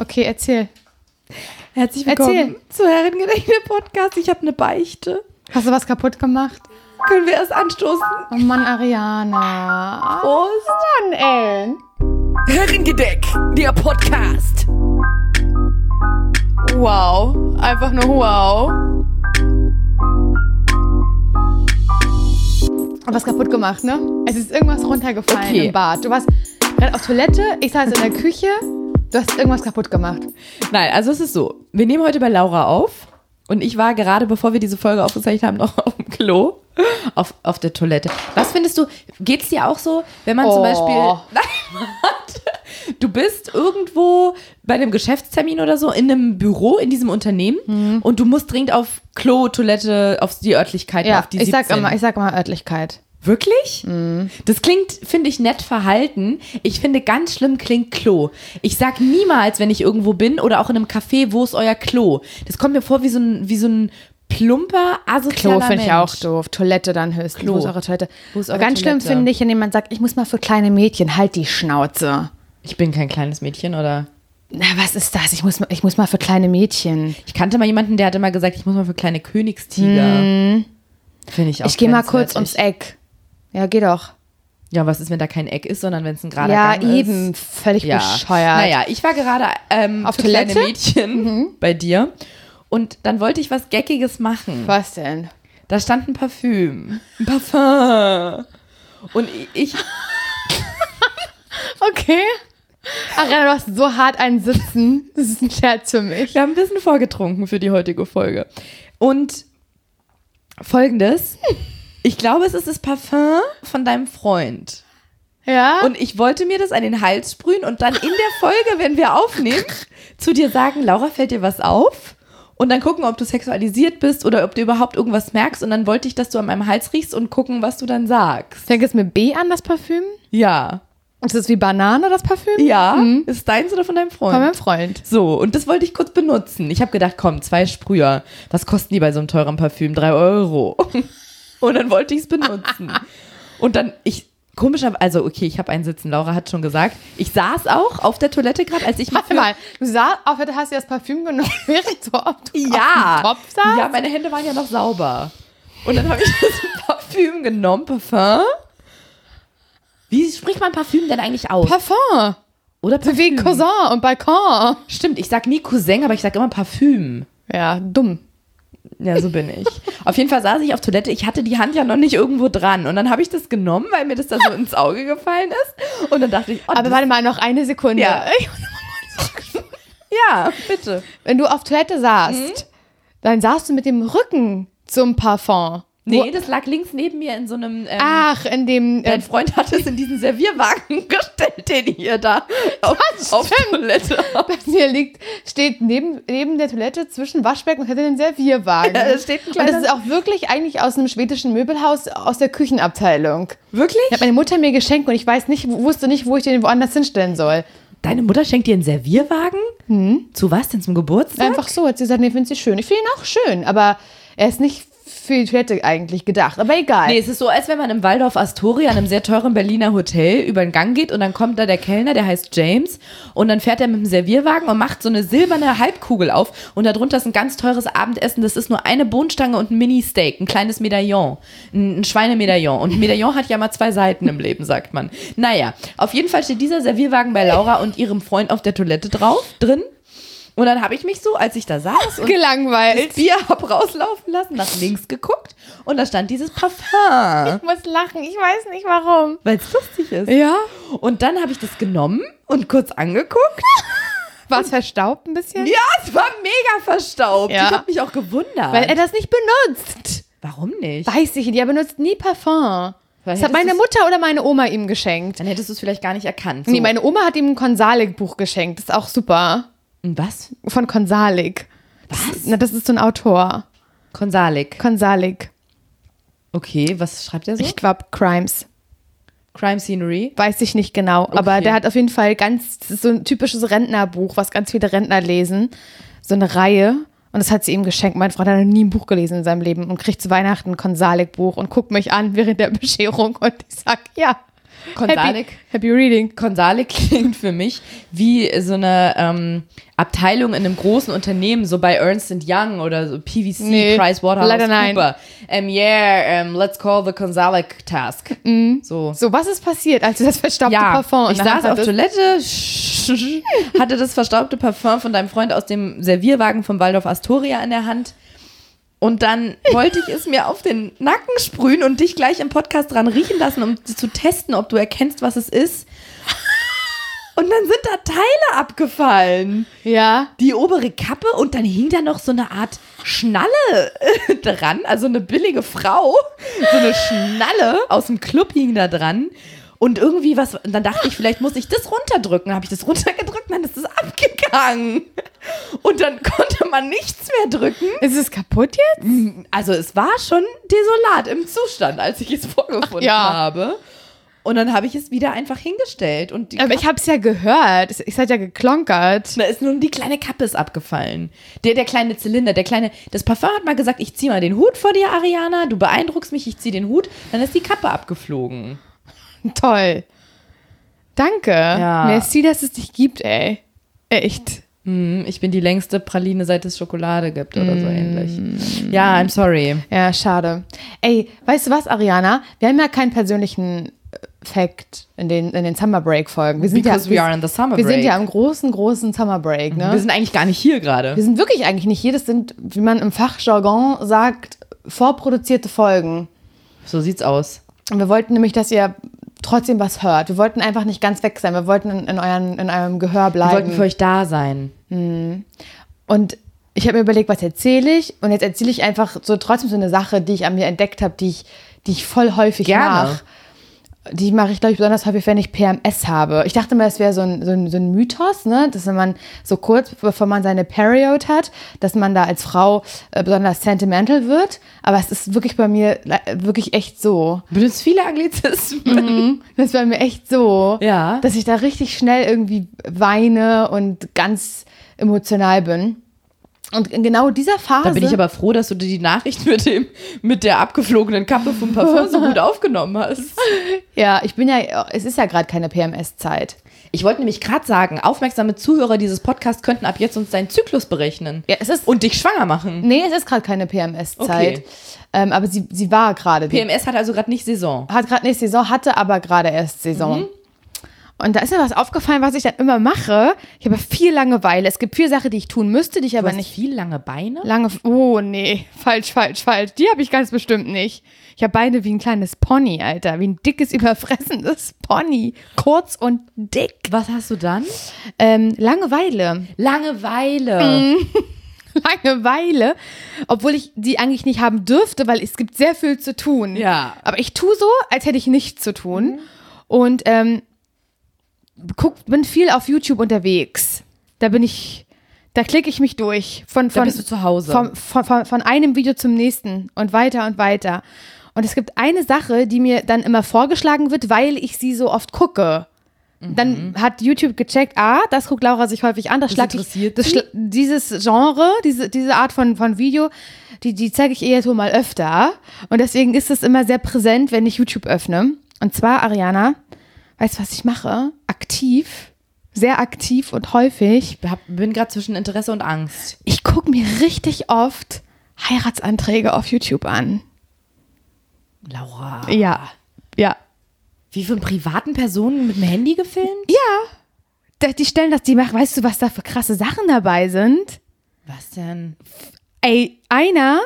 Okay, erzähl. Herzlich willkommen zu Herrengedächtnis-Podcast. Ich habe eine Beichte. Hast du was kaputt gemacht? Können wir erst anstoßen? Oh Mann, Ariana. Prost. Mann, ey. Herrengedeck, der Podcast. Wow. Einfach nur wow. Was kaputt gemacht, ne? Es ist irgendwas runtergefallen im Bad. Du warst gerade auf Toilette, ich saß in der Küche. Du hast irgendwas kaputt gemacht. Nein, also es ist so. Wir nehmen heute bei Laura auf. Und ich war gerade, bevor wir diese Folge aufgezeichnet haben, noch auf dem Klo. Auf der Toilette. Was findest du, geht's dir auch so, wenn man zum Beispiel... Nein, warte. Du bist irgendwo bei einem Geschäftstermin oder so in einem Büro, in diesem Unternehmen und du musst dringend auf Klo, Toilette, auf die Örtlichkeit, auf die 17. Ich sag immer Örtlichkeit. Wirklich? Das klingt, finde ich, nett verhalten. Ich finde, ganz schlimm klingt Klo. Ich sag niemals, wenn ich irgendwo bin oder auch in einem Café, wo ist euer Klo? Das kommt mir vor wie so ein plumper, asozialer Klo finde ich Mensch. auch doof. Toilette dann höchstens. Klo. Wo ist eure Toilette? Wo ist eure Ganz schlimm Toilette? finde ich, wenn jemand sagt, ich muss mal für kleine Mädchen, halt die Schnauze. Ich bin kein kleines Mädchen, oder? Na, was ist das? Ich muss mal für kleine Mädchen. Ich kannte mal jemanden, der hat immer gesagt, ich muss mal für kleine Königstiger. Finde ich auch Ich gehe mal kurz grenzwertig. ums Eck. Ja, geh doch. Ja, was ist, wenn da kein Eck ist, sondern wenn es ein gerader Ja, Gang ist? eben. Völlig Ja. bescheuert. Naja, ich war gerade Auf für kleine Toilette? Mädchen bei dir und dann wollte ich was Geckiges machen. Was denn? Da stand ein Parfüm. Ein Parfum. Und ich Okay. Ariana, du hast so hart einen Sitzen. Das ist ein Scherz für mich. wir haben ein bisschen vorgetrunken für die heutige Folge. Und Folgendes. Ich glaube, es ist das Parfum von deinem Freund. Ja? Und ich wollte mir das an den Hals sprühen und dann in der Folge, wenn wir aufnehmen, zu dir sagen, Laura, fällt dir was auf? Und dann gucken, ob du sexualisiert bist oder ob du überhaupt irgendwas merkst. Und dann wollte ich, dass du an meinem Hals riechst und gucken, was du dann sagst. Fängt es mit B an, das Parfüm? Ja. Ist das wie Banane, das Parfüm? Ja. Ist es deins oder von deinem Freund? Von meinem Freund. So, und das wollte ich kurz benutzen. Ich habe gedacht, komm, 2 Sprüher. Was kosten die bei so einem teuren Parfüm? 3 €. Und dann wollte ich es benutzen. Und dann, also okay, ich habe einen Sitzen, Laura hat schon gesagt. Ich saß auch auf der Toilette gerade, als ich Warte mal, du hast dir das Parfüm genommen, während du auf dem Kopf saßt? Ja, meine Hände waren ja noch sauber. Und dann habe ich das Parfüm genommen, Parfum. Wie spricht man Parfüm denn eigentlich aus? Parfum. Oder So wie Parfüm? Cousin und Balkon. Stimmt, ich sag nie Cousin, aber ich sag immer Parfüm. Ja, dumm. Ja, so bin ich. Auf jeden Fall saß ich auf Toilette. Ich hatte die Hand ja noch nicht irgendwo dran. Und dann habe ich das genommen, weil mir das da so ins Auge gefallen ist. Und dann dachte ich, oh, Aber warte mal, noch eine Sekunde. Ja. Ja, bitte. Wenn du auf Toilette saßt, dann saßt du mit dem Rücken zum Parfum. Nee, das lag links neben mir in so einem... Ach, in dem... Dein Freund hat es in diesen Servierwagen gestellt, den ihr da auf Toilette habt. Hier steht neben der Toilette zwischen Waschbecken und hätte den Servierwagen. Ja, da steht ein und kleiner... das ist auch wirklich eigentlich aus einem schwedischen Möbelhaus aus der Küchenabteilung. Wirklich? Hat meine Mutter mir geschenkt und ich wusste nicht, wo ich den woanders hinstellen soll. Deine Mutter schenkt dir einen Servierwagen? Zu was denn? Zum Geburtstag? Einfach so, hat sie gesagt, nee, findet sie schön. Ich finde ihn auch schön, aber er ist nicht für die Toilette eigentlich gedacht, aber egal. Nee, es ist so, als wenn man im Waldorf Astoria, in einem sehr teuren Berliner Hotel, über den Gang geht und dann kommt da der Kellner, der heißt James und dann fährt er mit dem Servierwagen und macht so eine silberne Halbkugel auf und darunter ist ein ganz teures Abendessen, das ist nur eine Bohnenstange und ein Mini-Steak, ein kleines Medaillon, ein Schweinemedaillon und ein Medaillon hat ja mal 2 Seiten im Leben, sagt man. Naja, auf jeden Fall steht dieser Servierwagen bei Laura und ihrem Freund auf der Toilette drin. Und dann habe ich mich so, als ich da saß und gelangweilt. das Bier habe rauslaufen lassen, nach links geguckt und da stand dieses Parfum. Ich muss lachen, ich weiß nicht warum. Weil es lustig ist. Ja. Und dann habe ich das genommen und kurz angeguckt. War es verstaubt ein bisschen? Ja, es war mega verstaubt. Ja. Ich habe mich auch gewundert. Weil er das nicht benutzt. Warum nicht? Weiß ich nicht, er benutzt nie Parfum. Das hat meine Mutter oder meine Oma ihm geschenkt. Dann hättest du es vielleicht gar nicht erkannt. So. Nee, meine Oma hat ihm ein Konsalik-Buch geschenkt. Das ist auch super. Was? Von Konsalik. Was? Das ist so ein Autor. Konsalik. Okay, was schreibt er so? Ich glaube, Crimes. Crime Scenery. Weiß ich nicht genau. Okay. Aber der hat auf jeden Fall das ist so ein typisches Rentnerbuch, was ganz viele Rentner lesen. So eine Reihe. Und das hat sie ihm geschenkt. Mein Freund hat noch nie ein Buch gelesen in seinem Leben und kriegt zu Weihnachten ein Konsalik-Buch und guckt mich an während der Bescherung und ich sag, ja. Happy Reading. Consalik klingt für mich wie so eine Abteilung in einem großen Unternehmen, so bei Ernst & Young oder so PwC, PricewaterhouseCooper. Let's call the Consalik task. So, was ist passiert, als du das verstaubte Parfum ich saß auf Toilette, hatte das verstaubte Parfum von deinem Freund aus dem Servierwagen vom Waldorf Astoria in der Hand. Und dann wollte ich es mir auf den Nacken sprühen und dich gleich im Podcast dran riechen lassen, um zu testen, ob du erkennst, was es ist. Und dann sind da Teile abgefallen. Ja. Die obere Kappe und dann hing da noch so eine Art Schnalle dran. Also eine billige Frau. So eine Schnalle aus dem Club hing da dran. Und irgendwie dann dachte ich, vielleicht muss ich das runterdrücken. Habe ich das runtergedrückt, dann ist es abgegangen. Und dann konnte man nichts mehr drücken. Ist es kaputt jetzt? Also es war schon desolat im Zustand, als ich es vorgefunden habe. Und dann habe ich es wieder einfach hingestellt. Aber ich habe es ja gehört. Es hat ja geklonkert. Da ist nur die kleine Kappe ist abgefallen. Der kleine Zylinder, das Parfum hat mal gesagt, ich zieh mal den Hut vor dir, Ariana. Du beeindruckst mich, ich zieh den Hut. Dann ist die Kappe abgeflogen. Toll. Danke. Ja. Merci, dass es dich gibt, ey. Echt. Ich bin die längste Praline, seit es Schokolade gibt oder so ähnlich. Ja, I'm sorry. Ja, schade. Ey, weißt du was, Ariana? Wir haben ja keinen persönlichen Fact in den Summer Break Folgen. We are in the Summer Break. Wir sind ja im großen Summer Break, ne? Wir sind eigentlich gar nicht hier gerade. Wir sind wirklich eigentlich nicht hier. Das sind, wie man im Fachjargon sagt, vorproduzierte Folgen. So sieht's aus. Und wir wollten nämlich, dass ihr trotzdem was hört. Wir wollten einfach nicht ganz weg sein. Wir wollten in eurem Gehör bleiben. Wir wollten für euch da sein. Und ich habe mir überlegt, was erzähle ich? Und jetzt erzähle ich einfach so trotzdem so eine Sache, die ich an mir entdeckt habe, die ich voll häufig mache. Die mache ich, glaube ich, besonders häufig, wenn ich PMS habe. Ich dachte mal, es wäre so ein Mythos, ne? Dass wenn man so kurz bevor man seine Period hat, dass man da als Frau besonders sentimental wird. Aber es ist wirklich bei mir wirklich echt so. Du benutzt viele Anglizismen. Das ist bei mir echt so, ja, dass ich da richtig schnell irgendwie weine und ganz emotional bin. Und in genau dieser Phase... Da bin ich aber froh, dass du die Nachricht mit der abgeflogenen Kappe vom Parfum so gut aufgenommen hast. Ja, es ist ja gerade keine PMS-Zeit. Ich wollte nämlich gerade sagen, aufmerksame Zuhörer dieses Podcasts könnten ab jetzt uns deinen Zyklus berechnen. Ja, und dich schwanger machen. Nee, es ist gerade keine PMS-Zeit. Okay. Aber sie war gerade. PMS hat also gerade nicht Saison. Hat gerade nicht Saison, hatte aber gerade erst Saison. Und da ist mir was aufgefallen, was ich dann immer mache. Ich habe viel Langeweile. Es gibt viel Sachen, die ich tun müsste, die ich aber nicht. Viel lange Beine? Oh, nee. Falsch. Die habe ich ganz bestimmt nicht. Ich habe Beine wie ein kleines Pony, Alter. Wie ein dickes, überfressenes Pony. Kurz und dick. Was hast du dann? Langeweile. Langeweile, obwohl ich die eigentlich nicht haben dürfte, weil es gibt sehr viel zu tun. Ja. Aber ich tue so, als hätte ich nichts zu tun. Und bin viel auf YouTube unterwegs. Da klicke ich mich durch. Da bist du zu Hause. Von einem Video zum nächsten und weiter und weiter. Und es gibt eine Sache, die mir dann immer vorgeschlagen wird, weil ich sie so oft gucke. Dann hat YouTube gecheckt, das guckt Laura sich häufig an, das interessiert dieses Genre, diese Art von Video, die zeige ich eher so mal öfter. Und deswegen ist es immer sehr präsent, wenn ich YouTube öffne. Und zwar, Ariana, weißt du, was ich mache? Aktiv, sehr aktiv und häufig. Ich bin gerade zwischen Interesse und Angst. Ich gucke mir richtig oft Heiratsanträge auf YouTube an. Laura. Ja. Wie von privaten Personen mit dem Handy gefilmt? Ja. Die stellen die machen, weißt du, was da für krasse Sachen dabei sind? Was denn? Ey, einer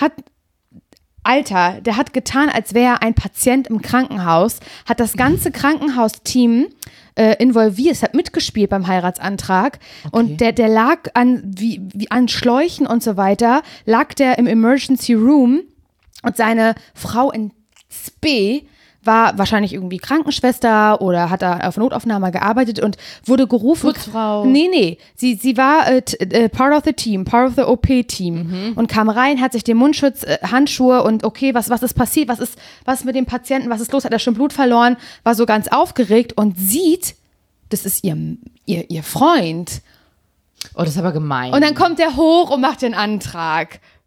der hat getan, als wäre er ein Patient im Krankenhaus, hat das ganze Krankenhausteam involviert, es hat mitgespielt beim Heiratsantrag. Okay. Und der lag an Schläuchen und so weiter, lag der im Emergency Room und seine Frau in Spee war wahrscheinlich irgendwie Krankenschwester oder hat da auf Notaufnahme gearbeitet und wurde gerufen. Putzfrau. Nee. Sie war part of the team, part of the OP-Team und kam rein, hat sich den Mundschutz, Handschuhe und okay, was ist passiert, was mit dem Patienten, was ist los, hat er schon Blut verloren, war so ganz aufgeregt und sieht, das ist ihr Freund. Oh, das ist aber gemein. Und dann kommt er hoch und macht den Antrag.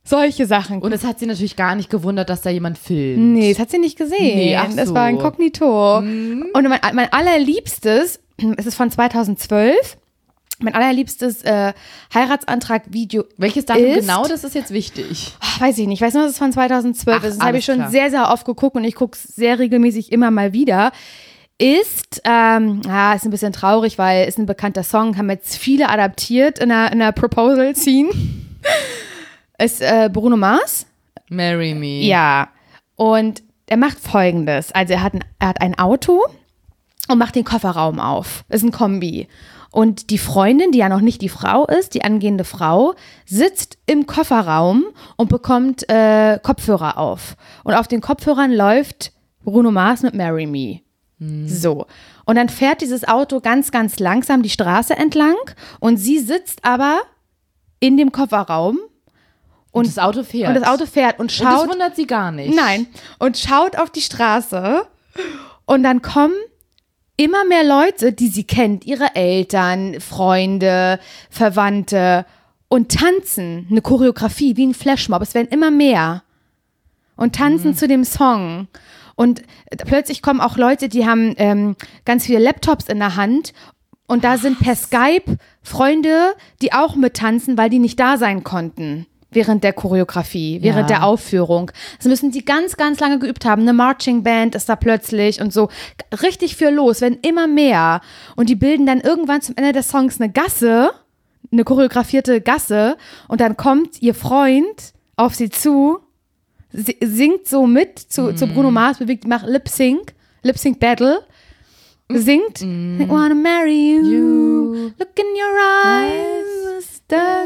Solche Sachen. Und es hat sie natürlich gar nicht gewundert, dass da jemand filmt. Nee, das hat sie nicht gesehen. Nee, ach so. Das war inkognito. Und mein allerliebstes, es ist von 2012, mein allerliebstes Heiratsantrag-Video. Welches Datum genau, das ist jetzt wichtig. Weiß ich nicht. Ich weiß nur, dass es von 2012 ist. Das habe ich schon klar. sehr, sehr oft geguckt und ich gucke es sehr regelmäßig immer mal wieder. Ist ein bisschen traurig, weil es ein bekannter Song, haben jetzt viele adaptiert in einer Proposal-Scene. Ist Bruno Mars. Marry Me. Ja. Und er macht Folgendes. Also er hat ein Auto und macht den Kofferraum auf. Ist ein Kombi. Und die Freundin, die ja noch nicht die Frau ist, die angehende Frau, sitzt im Kofferraum und bekommt Kopfhörer auf. Und auf den Kopfhörern läuft Bruno Mars mit Marry Me. So. Und dann fährt dieses Auto ganz, ganz langsam die Straße entlang und sie sitzt aber in dem Kofferraum. Und das Auto fährt. Und das Auto fährt und schaut. Und das wundert sie gar nicht. Nein. Und schaut auf die Straße und dann kommen immer mehr Leute, die sie kennt, ihre Eltern, Freunde, Verwandte und tanzen eine Choreografie wie ein Flashmob. Es werden immer mehr und tanzen zu dem Song. Und plötzlich kommen auch Leute, die haben ganz viele Laptops in der Hand und da sind per Skype Freunde, die auch mittanzen, weil die nicht da sein konnten während der Choreografie, während der Aufführung. Das müssen die ganz, ganz lange geübt haben. Eine Marching Band ist da plötzlich und so. Richtig viel los, werden immer mehr. Und die bilden dann irgendwann zum Ende des Songs eine Gasse, eine choreografierte Gasse. Und dann kommt ihr Freund auf sie zu, singt so mit zu Bruno Mars, macht Lip-Sync Battle, singt I wanna marry you, look in your eyes,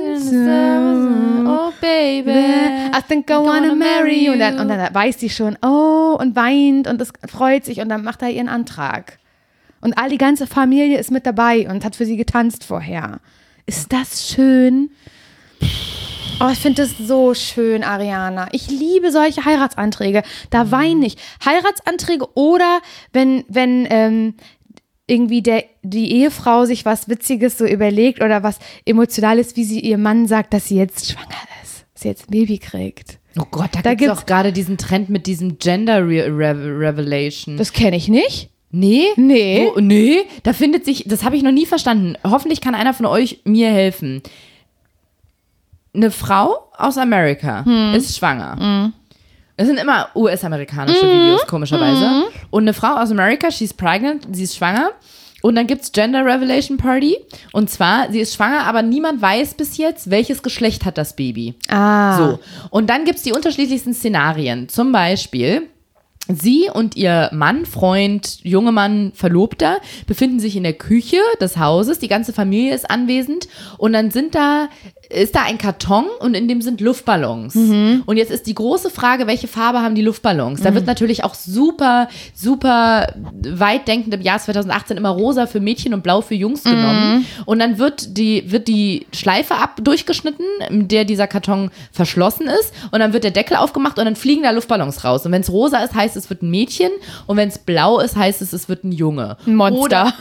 oh baby, I think I wanna marry you. Und dann weiß sie schon, und weint und es freut sich und dann macht er ihren Antrag. Und die ganze Familie ist mit dabei und hat für sie getanzt vorher. Ist das schön? Oh, ich finde das so schön, Ariana. Ich liebe solche Heiratsanträge. Da weine ich. Heiratsanträge oder wenn irgendwie die Ehefrau sich was Witziges so überlegt oder was Emotionales, wie sie ihrem Mann sagt, dass sie jetzt schwanger ist, dass sie jetzt ein Baby kriegt. Oh Gott, da gibt es auch gerade diesen Trend mit diesem Gender Revelation. Das kenne ich nicht. Nee? Nee. Nee, da findet sich, das habe ich noch nie verstanden. Hoffentlich kann einer von euch mir helfen. Eine Frau aus Amerika ist schwanger. Es sind immer US-amerikanische Videos, komischerweise. Und eine Frau aus Amerika, she's pregnant, sie ist schwanger. Und dann gibt es Gender Revelation Party. Und zwar, sie ist schwanger, aber niemand weiß bis jetzt, welches Geschlecht hat das Baby. So. Und dann gibt es die unterschiedlichsten Szenarien. Zum Beispiel, sie und ihr Mann, Freund, junger Mann, Verlobter befinden sich in der Küche des Hauses. Die ganze Familie ist anwesend. Und dann ist da ein Karton und in dem sind Luftballons. Und jetzt ist die große Frage, welche Farbe haben die Luftballons? Da wird natürlich auch super, super weit denkend im Jahr 2018 immer rosa für Mädchen und blau für Jungs genommen. Und dann wird die Schleife durchgeschnitten, in der dieser Karton verschlossen ist. Und dann wird der Deckel aufgemacht und dann fliegen da Luftballons raus. Und wenn es rosa ist, heißt es wird ein Mädchen. Und wenn es blau ist, heißt es wird ein Junge. Ein Monster.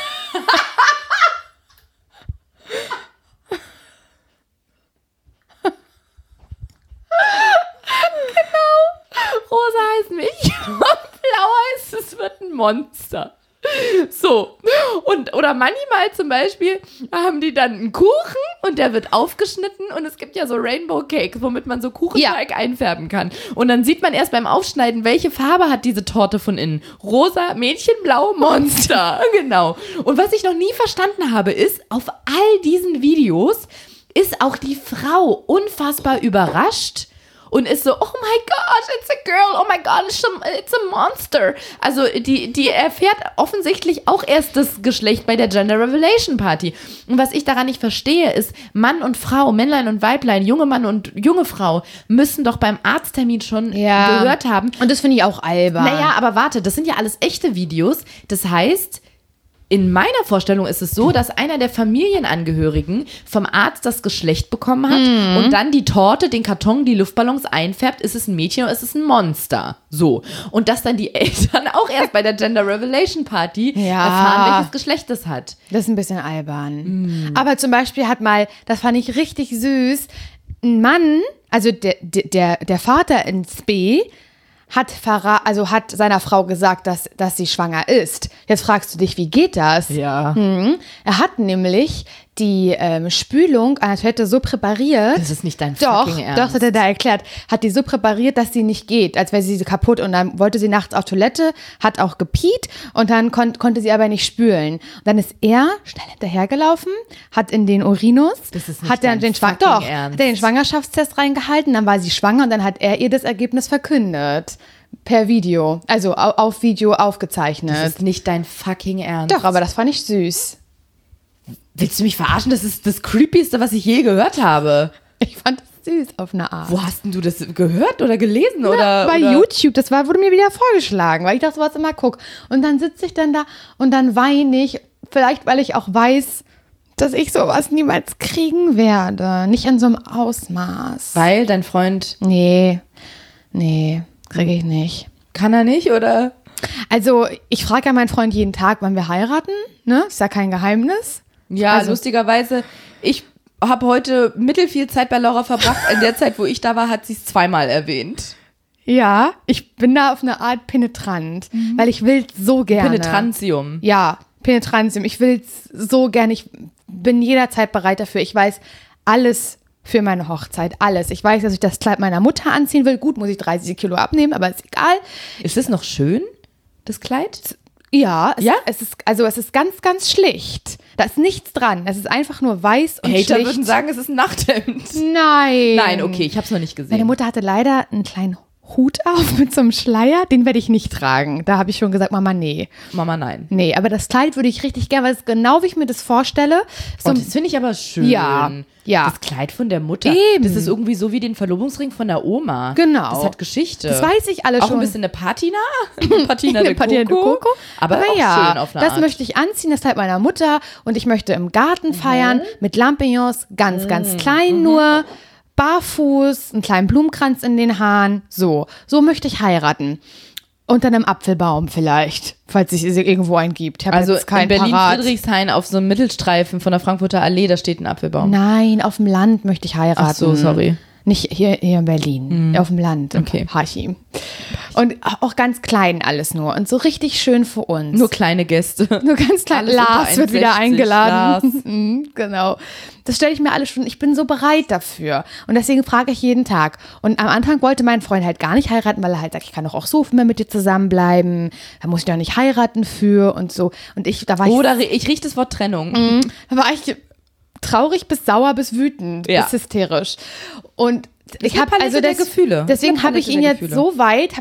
Rosa heißt Mädchen und blau heißt, es wird ein Monster. So. Oder manchmal zum Beispiel haben die dann einen Kuchen und der wird aufgeschnitten und es gibt ja so Rainbow Cake, womit man so Kuchenteig einfärben kann. Und dann sieht man erst beim Aufschneiden, welche Farbe hat diese Torte von innen. Rosa, Mädchen, blau, Monster. Genau. Und was ich noch nie verstanden habe, ist, auf all diesen Videos ist auch die Frau unfassbar überrascht. Und ist so, oh my gosh, it's a girl, oh my god, it's a monster. Also die erfährt offensichtlich auch erst das Geschlecht bei der Gender Revelation Party. Und was ich daran nicht verstehe, ist, Mann und Frau, Männlein und Weiblein, junge Mann und junge Frau müssen doch beim Arzttermin schon gehört haben. Und das finde ich auch albern. Naja, aber warte, das sind ja alles echte Videos. Das heißt, in meiner Vorstellung ist es so, dass einer der Familienangehörigen vom Arzt das Geschlecht bekommen hat und dann die Torte, den Karton, die Luftballons einfärbt, ist es ein Mädchen oder ist es ein Monster. So. Und dass dann die Eltern auch erst bei der Gender Revelation Party erfahren, welches Geschlecht es hat. Das ist ein bisschen albern. Aber zum Beispiel das fand ich richtig süß, ein Mann Also der Vater ins B hat seiner Frau gesagt, dass sie schwanger ist. Jetzt fragst du dich, wie geht das? Ja. Er hat nämlich die Spülung an der Toilette so präpariert. Das ist nicht dein fucking Ernst. Doch, hat er da erklärt. Hat die so präpariert, dass sie nicht geht, als wäre sie kaputt. Und dann wollte sie nachts auf Toilette, hat auch gepiet und dann konnte sie aber nicht spülen. Und dann ist er schnell hinterhergelaufen, hat in den Urinus, hat er den Schwangerschaftstest reingehalten, dann war sie schwanger und dann hat er ihr das Ergebnis verkündet. Per Video, also auf Video aufgezeichnet. Das ist nicht dein fucking Ernst. Doch, aber das fand ich süß. Willst du mich verarschen? Das ist das Creepyste, was ich je gehört habe. Ich fand das süß auf eine Art. Wo hast denn du das gehört oder gelesen? Bei YouTube, das wurde mir wieder vorgeschlagen, weil ich das sowas immer gucke. Und dann sitze ich dann da und dann weine ich, vielleicht weil ich auch weiß, dass ich sowas niemals kriegen werde. Nicht in so einem Ausmaß. Weil dein Freund... Nee, kriege ich nicht. Kann er nicht, oder? Also, ich frage ja meinen Freund jeden Tag, wann wir heiraten. Ne? Ist ja kein Geheimnis. Ja, also, lustigerweise, ich habe heute mittelfiel Zeit bei Laura verbracht. In der Zeit, wo ich da war, hat sie es zweimal erwähnt. Ja, ich bin da auf eine Art penetrant, weil ich will so gerne. Penetrantium. Ja, Penetrantium. Ich will so gerne. Ich bin jederzeit bereit dafür. Ich weiß alles für meine Hochzeit, alles. Ich weiß, dass ich das Kleid meiner Mutter anziehen will. Gut, muss ich 30 Kilo abnehmen, aber ist egal. Ist es noch schön, das Kleid? Ja, es ist ganz, ganz schlicht. Da ist nichts dran. Es ist einfach nur weiß und schlicht. Hater würden sagen, es ist ein Nachthemd. Nein, okay, ich habe es noch nicht gesehen. Meine Mutter hatte leider einen kleinen Hut auf mit so einem Schleier, den werde ich nicht tragen. Da habe ich schon gesagt, Mama, nee. Mama, nein. Nee, aber das Kleid würde ich richtig gerne, weil es genau wie ich mir das vorstelle. So, das finde ich aber schön. Ja. Das Kleid von der Mutter. Eben. Das ist irgendwie so wie den Verlobungsring von der Oma. Genau. Das hat Geschichte. Das weiß ich alles auch schon. Auch ein bisschen eine Patina. Patina de Coco. Aber auch ja, schön auf eine das Art. möchte ich anziehen, das Kleid meiner Mutter. Und ich möchte im Garten feiern mit Lampions, ganz, ganz klein nur. Barfuß, einen kleinen Blumenkranz in den Haaren. So möchte ich heiraten. Unter einem Apfelbaum vielleicht, falls es irgendwo einen gibt. Also in Berlin-Friedrichshain auf so einem Mittelstreifen von der Frankfurter Allee, da steht ein Apfelbaum. Nein, auf dem Land möchte ich heiraten. Ach so, sorry. Nicht hier in Berlin, auf dem Land, okay. Hachi. Und auch ganz klein alles nur und so richtig schön für uns. Nur kleine Gäste. Nur ganz klein. Alles Lars wird wieder eingeladen. Lars. Genau. Das stelle ich mir alles schon, ich bin so bereit dafür. Und deswegen frage ich jeden Tag. Und am Anfang wollte mein Freund halt gar nicht heiraten, weil er halt sagt, ich kann doch auch so mehr mit dir zusammenbleiben. Da muss ich doch nicht heiraten für und so. Und ich rieche das Wort Trennung. Da war ich traurig bis sauer bis wütend, bis hysterisch. Und ich habe also der Gefühle. Deswegen habe ich ihn jetzt so weit,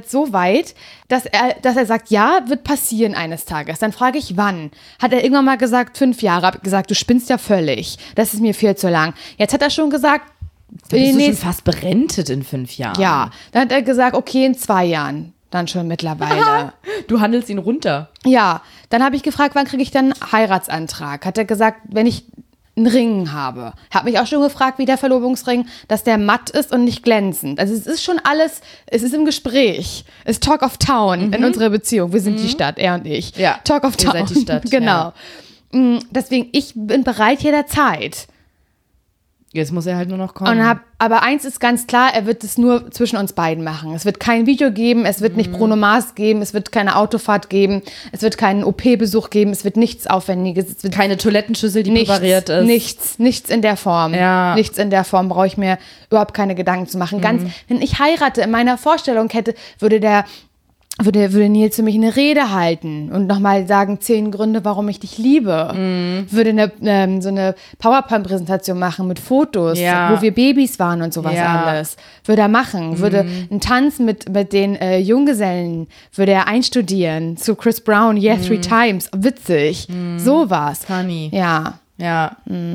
dass er sagt, ja, wird passieren eines Tages. Dann frage ich, wann? Hat er irgendwann mal gesagt, 5 Jahre. Habe gesagt, du spinnst ja völlig. Das ist mir viel zu lang. Jetzt hat er schon gesagt, da bist du schon fast berentet in 5 Jahren. Ja, dann hat er gesagt, okay, in 2 Jahren. Dann schon mittlerweile. Du handelst ihn runter. Ja, dann habe ich gefragt, wann kriege ich dann einen Heiratsantrag? Hat er gesagt, wenn ich einen Ring habe. Habe mich auch schon gefragt, wie der Verlobungsring, dass der matt ist und nicht glänzend. Also es ist schon alles, es ist im Gespräch. Es ist Talk of Town in unserer Beziehung. Wir sind die Stadt, er und ich. Ja. Talk of Town. Ihr seid die Stadt. Genau. Ja. Deswegen, ich bin bereit jederzeit. Jetzt muss er halt nur noch kommen. Aber eins ist ganz klar, er wird es nur zwischen uns beiden machen. Es wird kein Video geben, es wird nicht Bruno Mars geben, es wird keine Autofahrt geben, es wird keinen OP-Besuch geben, es wird nichts Aufwendiges. Es wird keine Toilettenschüssel, die präpariert ist. Nichts in der Form. Ja. Nichts in der Form brauche ich mir überhaupt keine Gedanken zu machen. Wenn ich heirate, in meiner Vorstellungskette würde Nils für mich eine Rede halten und nochmal sagen, 10 Gründe, warum ich dich liebe. Würde so eine PowerPoint-Präsentation machen mit Fotos, wo wir Babys waren und sowas alles. Würde er machen. Würde einen Tanz mit den Junggesellen, würde er einstudieren zu Chris Brown, 3 Times. Witzig. Sowas. Funny. Ja. Ja.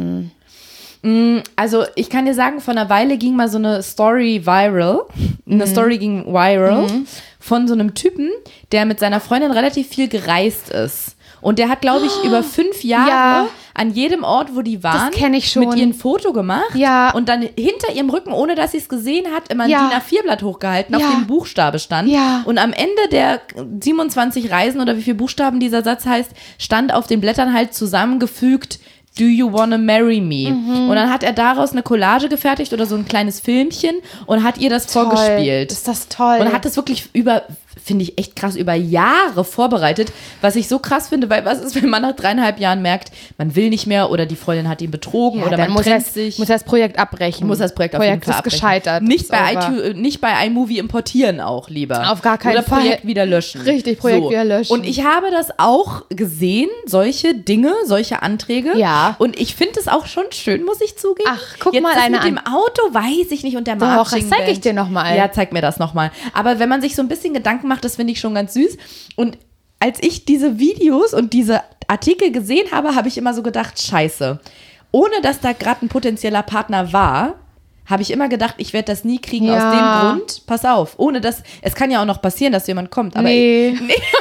Also ich kann dir sagen, vor einer Weile ging mal so eine Story viral. Eine Story ging viral von so einem Typen, der mit seiner Freundin relativ viel gereist ist. Und der hat, glaube ich, über 5 Jahre an jedem Ort, wo die waren, das kenn ich schon, mit ihr ein Foto gemacht. Ja. Und dann hinter ihrem Rücken, ohne dass sie es gesehen hat, immer ein DIN A4-Blatt hochgehalten, auf dem Buchstabe stand. Ja. Und am Ende der 27 Reisen oder wie viele Buchstaben dieser Satz heißt, stand auf den Blättern halt zusammengefügt, Do You Wanna Marry Me? Und dann hat er daraus eine Collage gefertigt oder so ein kleines Filmchen und hat ihr das vorgespielt. Ist das toll. Und hat das wirklich finde ich echt krass, über Jahre vorbereitet, was ich so krass finde, weil was ist, wenn man nach 3,5 Jahren merkt, man will nicht mehr oder die Freundin hat ihn betrogen oder man trennt sich. Muss das Projekt abbrechen. Muss das Projekt auf jeden Fall abbrechen. Gescheitert. Nicht bei iMovie importieren auch lieber. Auf gar keinen Fall. Oder Projekt wieder löschen. Richtig, Projekt wieder löschen. Und ich habe das auch gesehen, solche Dinge, solche Anträge. Ja. Und ich finde es auch schon schön, muss ich zugeben. Ach, guck jetzt mal das eine mit dem Auto weiß ich nicht und der Doch, Marching das zeige ich dir nochmal. Ja, zeig mir das nochmal. Aber wenn man sich so ein bisschen Gedanken macht, das finde ich schon ganz süß. Und als ich diese Videos und diese Artikel gesehen habe, habe ich immer so gedacht, scheiße. Ohne dass da gerade ein potenzieller Partner war, habe ich immer gedacht, ich werde das nie kriegen aus dem Grund. Pass auf, ohne dass, es kann ja auch noch passieren, dass jemand kommt. Aber nee.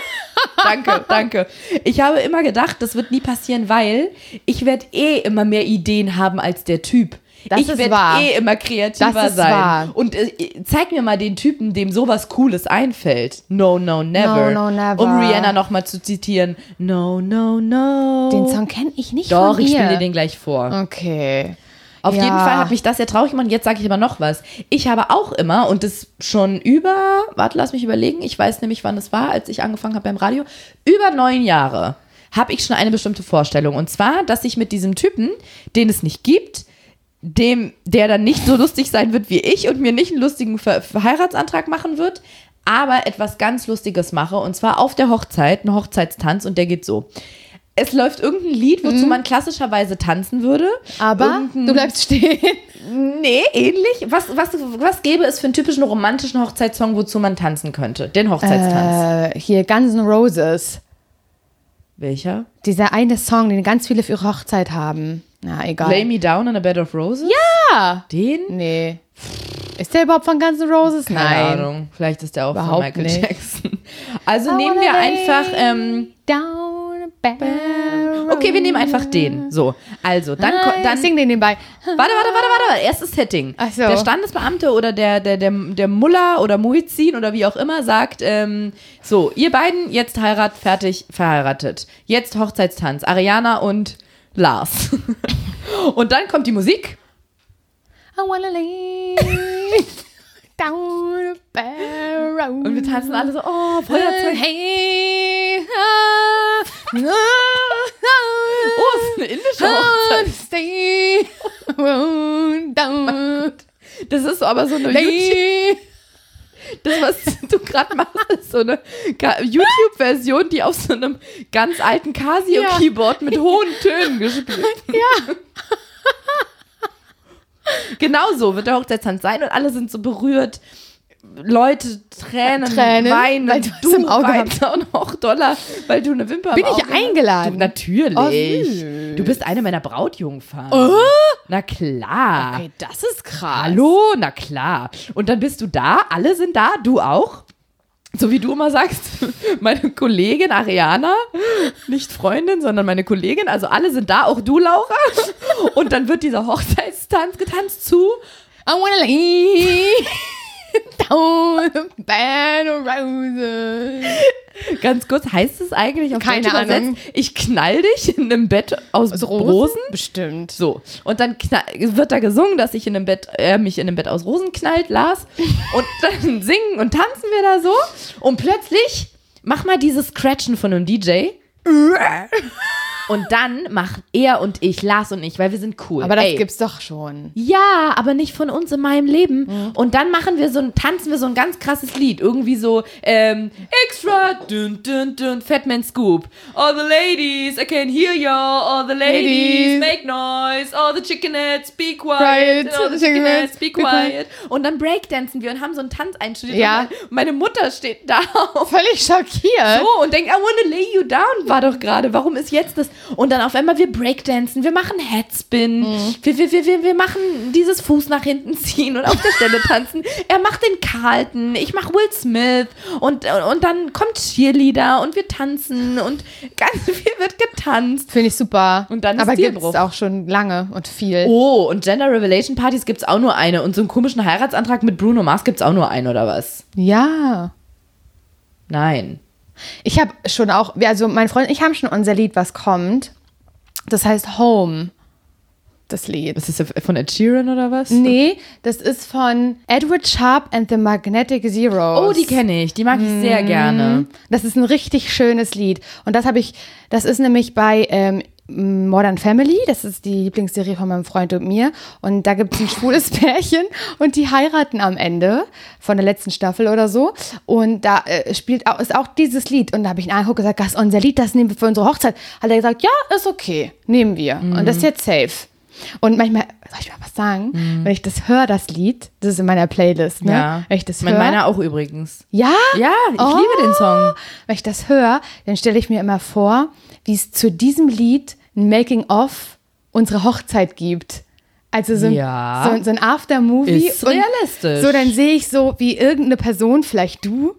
Danke. Ich habe immer gedacht, das wird nie passieren, weil ich werde immer mehr Ideen haben als der Typ. Ich werde immer kreativer sein. Wahr. Und zeig mir mal den Typen, dem sowas Cooles einfällt. No, never. No, never. Um Rihanna nochmal zu zitieren. No. Den Song kenne ich nicht Doch, von ihr. Ich spiele dir den gleich vor. Okay. Auf jeden Fall hat mich das sehr traurig gemacht. Jetzt sage ich aber noch was. Ich habe auch immer, und das schon lass mich überlegen, ich weiß nämlich, wann es war, als ich angefangen habe beim Radio, über 9 Jahre habe ich schon eine bestimmte Vorstellung. Und zwar, dass ich mit diesem Typen, den es nicht gibt, der dann nicht so lustig sein wird wie ich und mir nicht einen lustigen Heiratsantrag machen wird, aber etwas ganz Lustiges mache. Und zwar auf der Hochzeit, ein Hochzeitstanz, und der geht so. Es läuft irgendein Lied, wozu man klassischerweise tanzen würde. Aber du bleibst stehen. Nee, ähnlich. Was gäbe es für einen typischen romantischen Hochzeitssong, wozu man tanzen könnte? Den Hochzeitstanz. Hier Guns N' Roses. Welcher? Dieser eine Song, den ganz viele für ihre Hochzeit haben. Na, egal. Lay Me Down on a Bed of Roses? Ja! Den? Nee. Ist der überhaupt von Guns N' Roses? Keine Ahnung. Vielleicht ist der auch überhaupt von Michael nicht. Jackson. Also nehmen wir einfach okay, wir nehmen einfach den. So, also dann sing den nebenbei. Warte. Erstes Setting. Ach so. Der Standesbeamte oder der Mullah oder Muezzin oder wie auch immer sagt, so, ihr beiden jetzt fertig, verheiratet. Jetzt Hochzeitstanz. Ariana und Lars. Und dann kommt die Musik. I wanna lay down a barrel. Und wir tanzen alle so, oh, Feuerzeug. Hey, oh, ist eine indische Hochzeit. Das ist aber so eine Das, was du gerade machst, ist so eine YouTube-Version, die auf so einem ganz alten Casio-Keyboard mit hohen Tönen gespielt wird. Ja. Genau so wird der Hochzeitstanz sein und alle sind so berührt. Leute Tränen weinen, weil du im Auge weinst auch noch doller, weil du eine Wimper Bin im Auge ich eingeladen? Du, natürlich. Oh, du bist eine meiner Brautjungfern. Oh? Na klar. Okay, das ist krass. Hallo? Na klar. Und dann bist du da, alle sind da, du auch. So wie du immer sagst, meine Kollegin Ariana, nicht Freundin, sondern meine Kollegin, also alle sind da, auch du, Laura. Und dann wird dieser Hochzeitstanz getanzt zu I wanna lay down a bed of roses. Ganz kurz, heißt es eigentlich auf Keine Deutsch übersetzt, Ahnung. ich knall dich in einem Bett aus Rosen? Bestimmt. So, und dann wird da gesungen, dass ich mich in einem Bett aus Rosen knallt, Lars. Und dann singen und tanzen wir da so. Und plötzlich, mach mal dieses Scratchen von einem DJ. Und dann machen er und ich, Lars und ich, weil wir sind cool. Aber das gibt's doch schon. Ja, aber nicht von uns in meinem Leben. Mhm. Und dann tanzen wir so ein ganz krasses Lied. Irgendwie so, extra, dun, dun, dun, Fat Man Scoop. All the ladies, I can hear y'all. All the ladies, make noise. All the chickenettes, be quiet. All the chickenettes, be quiet. Und dann breakdancen wir und haben so einen Tanz einstudiert. Ja. Meine Mutter steht da. Völlig schockiert. So, und denkt, I wanna lay you down, war doch gerade. Warum ist jetzt das? Und dann auf einmal wir breakdancen, wir machen Headspin, wir machen dieses Fuß nach hinten ziehen und auf der Stelle tanzen. Er macht den Carlton, ich mach Will Smith und dann kommt Cheerleader und wir tanzen und ganz viel wird getanzt. Finde ich super. Und dann ist aber gibt Stilbruch. es auch schon lange und viel. Oh, und Gender Revelation Partys gibt's auch nur eine und so einen komischen Heiratsantrag mit Bruno Mars gibt's auch nur einen, oder was? Ja. Nein. Ich habe schon auch, also mein Freund und ich haben schon unser Lied, was kommt. Das heißt Home, das Lied. Ist das von Ed Sheeran oder was? Nee, das ist von Edward Sharpe and the Magnetic Zeros. Oh, die kenne ich. Die mag ich sehr gerne. Das ist ein richtig schönes Lied. Und das ist nämlich bei Modern Family, das ist die Lieblingsserie von meinem Freund und mir. Und da gibt es ein schwules Pärchen und die heiraten am Ende von der letzten Staffel oder so. Und da ist auch dieses Lied. Und da habe ich ihn angeguckt und gesagt, das ist unser Lied, das nehmen wir für unsere Hochzeit. Hat er gesagt, ja, ist okay, nehmen wir. Und das ist jetzt safe. Und manchmal, soll ich mal was sagen? Wenn ich das höre, das Lied, das ist in meiner Playlist, ne? Ja. Wenn ich das höre. Meiner auch übrigens. Ja? Ja, ich liebe den Song. Wenn ich das höre, dann stelle ich mir immer vor, wie es zu diesem Lied ein Making-of unserer Hochzeit gibt. Also so ein After-Movie. Ist realistisch. So, dann sehe ich so, wie irgendeine Person, vielleicht du,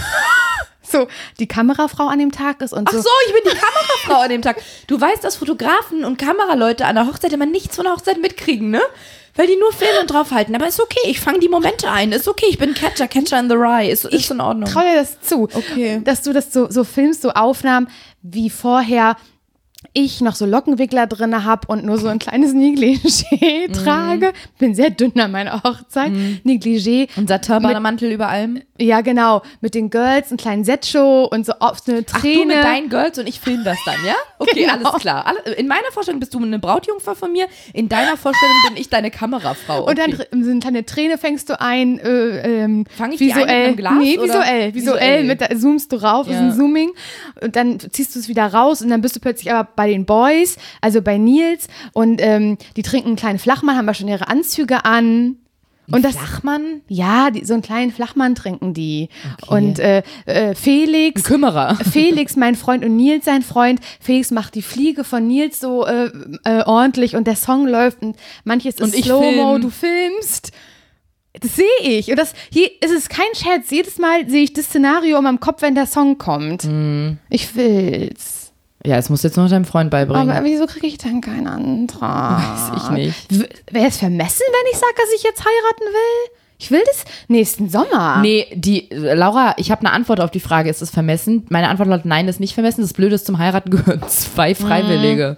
so die Kamerafrau an dem Tag ist und so. Ach so, ich bin die Kamerafrau an dem Tag. Du weißt, dass Fotografen und Kameraleute an der Hochzeit immer nichts von der Hochzeit mitkriegen, ne? Weil die nur filmen und draufhalten. Aber ist okay, ich fange die Momente ein. Ist okay, ich bin Catcher in the Rye. Ist in Ordnung. Ich traue dir das zu. Okay. Dass du das so filmst, so Aufnahmen, wie vorher ich noch so Lockenwickler drin habe und nur so ein kleines Negligé trage. Bin sehr dünn an meiner Hochzeit. Negligé. Und Satin-Bademantel über allem. Ja, genau. Mit den Girls, einen kleinen Setcho und so oft eine Träne. Ach, du mit deinen Girls und ich filme das dann, ja? Okay, Genau. alles klar. In meiner Vorstellung bist du eine Brautjungfer von mir. In deiner Vorstellung bin ich deine Kamerafrau. Okay. Und dann so eine kleine Träne fängst du ein. Fange ich die ein mit einem Glas? Nee, oder? visuell. Zoomst du rauf, ist ein Zooming. Und dann ziehst du es wieder raus und dann bist du plötzlich aber bei den Boys, also bei Nils. Und die trinken einen kleinen Flachmann, haben wir schon ihre Anzüge an. Und das Flachmann? Ja, so einen kleinen Flachmann trinken die. Okay. Und Felix. Ein Kümmerer. Felix, mein Freund, und Nils, sein Freund. Felix macht die Fliege von Nils so ordentlich und der Song läuft und manches ist Slow-Mo, du filmst. Das sehe ich. Und hier ist es kein Scherz. Jedes Mal sehe ich das Szenario in meinem Kopf, wenn der Song kommt. Ich will's. Ja, es muss jetzt noch deinem Freund beibringen. Aber wieso kriege ich dann keinen Antrag? Weiß ich nicht. Wäre es vermessen, wenn ich sage, dass ich jetzt heiraten will? Ich will das nächsten Sommer. Nee, Laura, ich habe eine Antwort auf die Frage, ist es vermessen? Meine Antwort lautet, nein, das ist nicht vermessen. Das Blöde ist, zum Heiraten gehören 2 Freiwillige.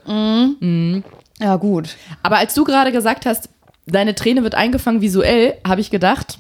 Ja, gut. Aber als du gerade gesagt hast, deine Träne wird eingefangen visuell, habe ich gedacht,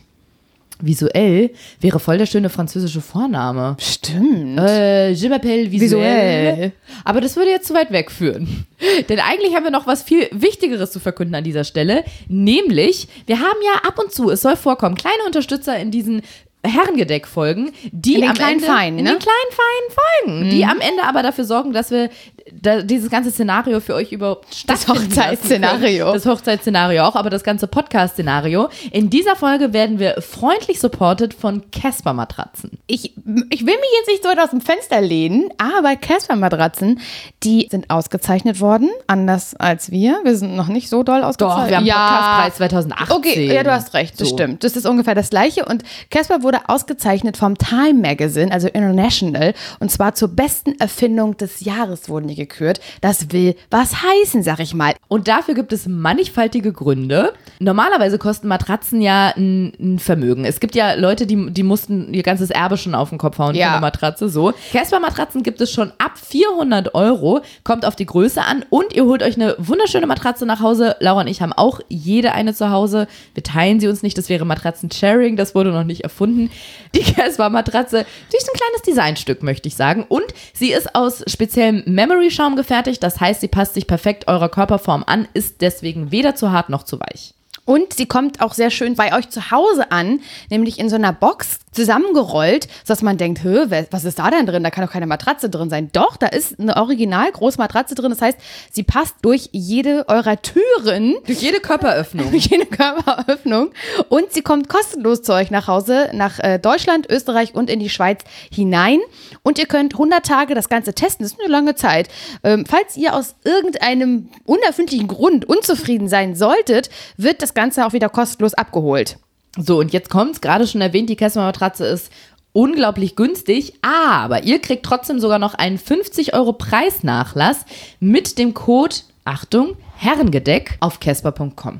visuell wäre voll der schöne französische Vorname. Stimmt. Je m'appelle visuell. Aber das würde jetzt zu weit wegführen. Denn eigentlich haben wir noch was viel Wichtigeres zu verkünden an dieser Stelle. Nämlich, wir haben ja ab und zu, es soll vorkommen, kleine Unterstützer in diesen Herrengedeck-Folgen, die in den am kleinen Ende, Feinen, in den kleinen feinen Folgen, die am Ende aber dafür sorgen, dass wir dieses ganze Szenario für euch überhaupt stattfinden Das Hochzeitsszenario. Das Hochzeitsszenario auch, aber das ganze Podcast-Szenario. In dieser Folge werden wir freundlich supported von Casper-Matratzen. Ich will mich jetzt nicht so weit aus dem Fenster lehnen, aber Casper-Matratzen, die sind ausgezeichnet worden, anders als wir. Wir sind noch nicht so doll ausgezeichnet. Doch, wir haben Podcastpreis 2018. Okay, ja, du hast recht, das stimmt. Das ist ungefähr das Gleiche. Und Casper wurde ausgezeichnet vom Time Magazine, also International, und zwar zur besten Erfindung des Jahres wurden die gekürt. Das will was heißen, sag ich mal. Und dafür gibt es mannigfaltige Gründe. Normalerweise kosten Matratzen ja ein Vermögen. Es gibt ja Leute, die mussten ihr ganzes Erbe schon auf den Kopf hauen für eine Matratze. So. Casper-Matratzen gibt es schon ab 400 €, kommt auf die Größe an und ihr holt euch eine wunderschöne Matratze nach Hause. Laura und ich haben auch jede eine zu Hause. Wir teilen sie uns nicht, das wäre Matratzen-Sharing, das wurde noch nicht erfunden. Die Casper-Matratze, die ist ein kleines Designstück, möchte ich sagen. Und sie ist aus speziellem Memory-Schaum gefertigt, das heißt, sie passt sich perfekt eurer Körperform an, ist deswegen weder zu hart noch zu weich. Und sie kommt auch sehr schön bei euch zu Hause an, nämlich in so einer Box zusammengerollt, sodass man denkt, was ist da denn drin? Da kann doch keine Matratze drin sein. Doch, da ist eine original große Matratze drin. Das heißt, sie passt durch jede eurer Türen. Durch jede Körperöffnung. Durch jede Körperöffnung. Und sie kommt kostenlos zu euch nach Hause, nach Deutschland, Österreich und in die Schweiz hinein. Und ihr könnt 100 Tage das Ganze testen. Das ist eine lange Zeit. Falls ihr aus irgendeinem unerfindlichen Grund unzufrieden sein solltet, wird das Ganze auch wieder kostenlos abgeholt. So, und jetzt kommt's, gerade schon erwähnt, die Casper-Matratze ist unglaublich günstig, aber ihr kriegt trotzdem sogar noch einen 50 € Preisnachlass mit dem Code, Achtung, Herrengedeck auf casper.com.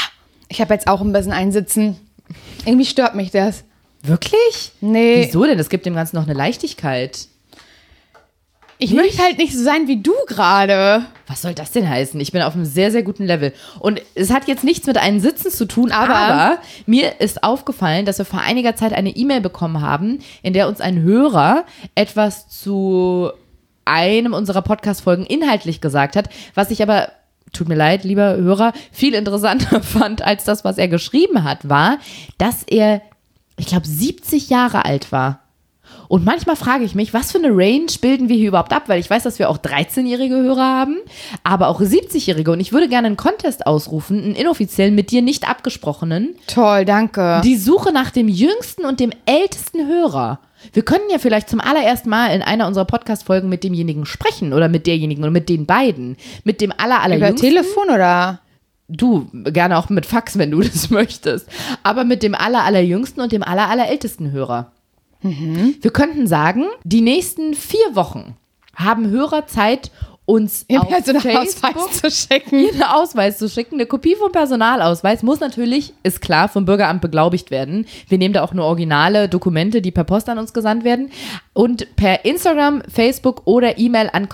Ich habe jetzt auch ein bisschen einsitzen. Irgendwie stört mich das. Wirklich? Nee. Wieso denn? Das gibt dem Ganzen noch eine Leichtigkeit. Ich möchte halt nicht so sein wie du gerade. Was soll das denn heißen? Ich bin auf einem sehr, sehr guten Level. Und es hat jetzt nichts mit einem Sitzen zu tun, aber mir ist aufgefallen, dass wir vor einiger Zeit eine E-Mail bekommen haben, in der uns ein Hörer etwas zu einem unserer Podcast-Folgen inhaltlich gesagt hat, was ich aber, tut mir leid, lieber Hörer, viel interessanter fand als das, was er geschrieben hat, war, dass er, ich glaube, 70 Jahre alt war. Und manchmal frage ich mich, was für eine Range bilden wir hier überhaupt ab? Weil ich weiß, dass wir auch 13-jährige Hörer haben, aber auch 70-jährige. Und ich würde gerne einen Contest ausrufen, einen inoffiziellen, mit dir nicht abgesprochenen. Toll, danke. Die Suche nach dem jüngsten und dem ältesten Hörer. Wir können ja vielleicht zum allerersten Mal in einer unserer Podcast-Folgen mit demjenigen sprechen oder mit derjenigen oder mit den beiden. Mit dem allerjüngsten. Über Telefon oder? Du, gerne auch mit Fax, wenn du das möchtest. Aber mit dem allerjüngsten und dem allerältesten Hörer. Wir könnten sagen, die nächsten 4 Wochen haben Hörer Zeit, uns auf so einen Facebook Ausweis zu schicken. einen Ausweis zu schicken. Eine Kopie vom Personalausweis muss natürlich, ist klar, vom Bürgeramt beglaubigt werden. Wir nehmen da auch nur originale Dokumente, die per Post an uns gesandt werden. Und per Instagram, Facebook oder E-Mail an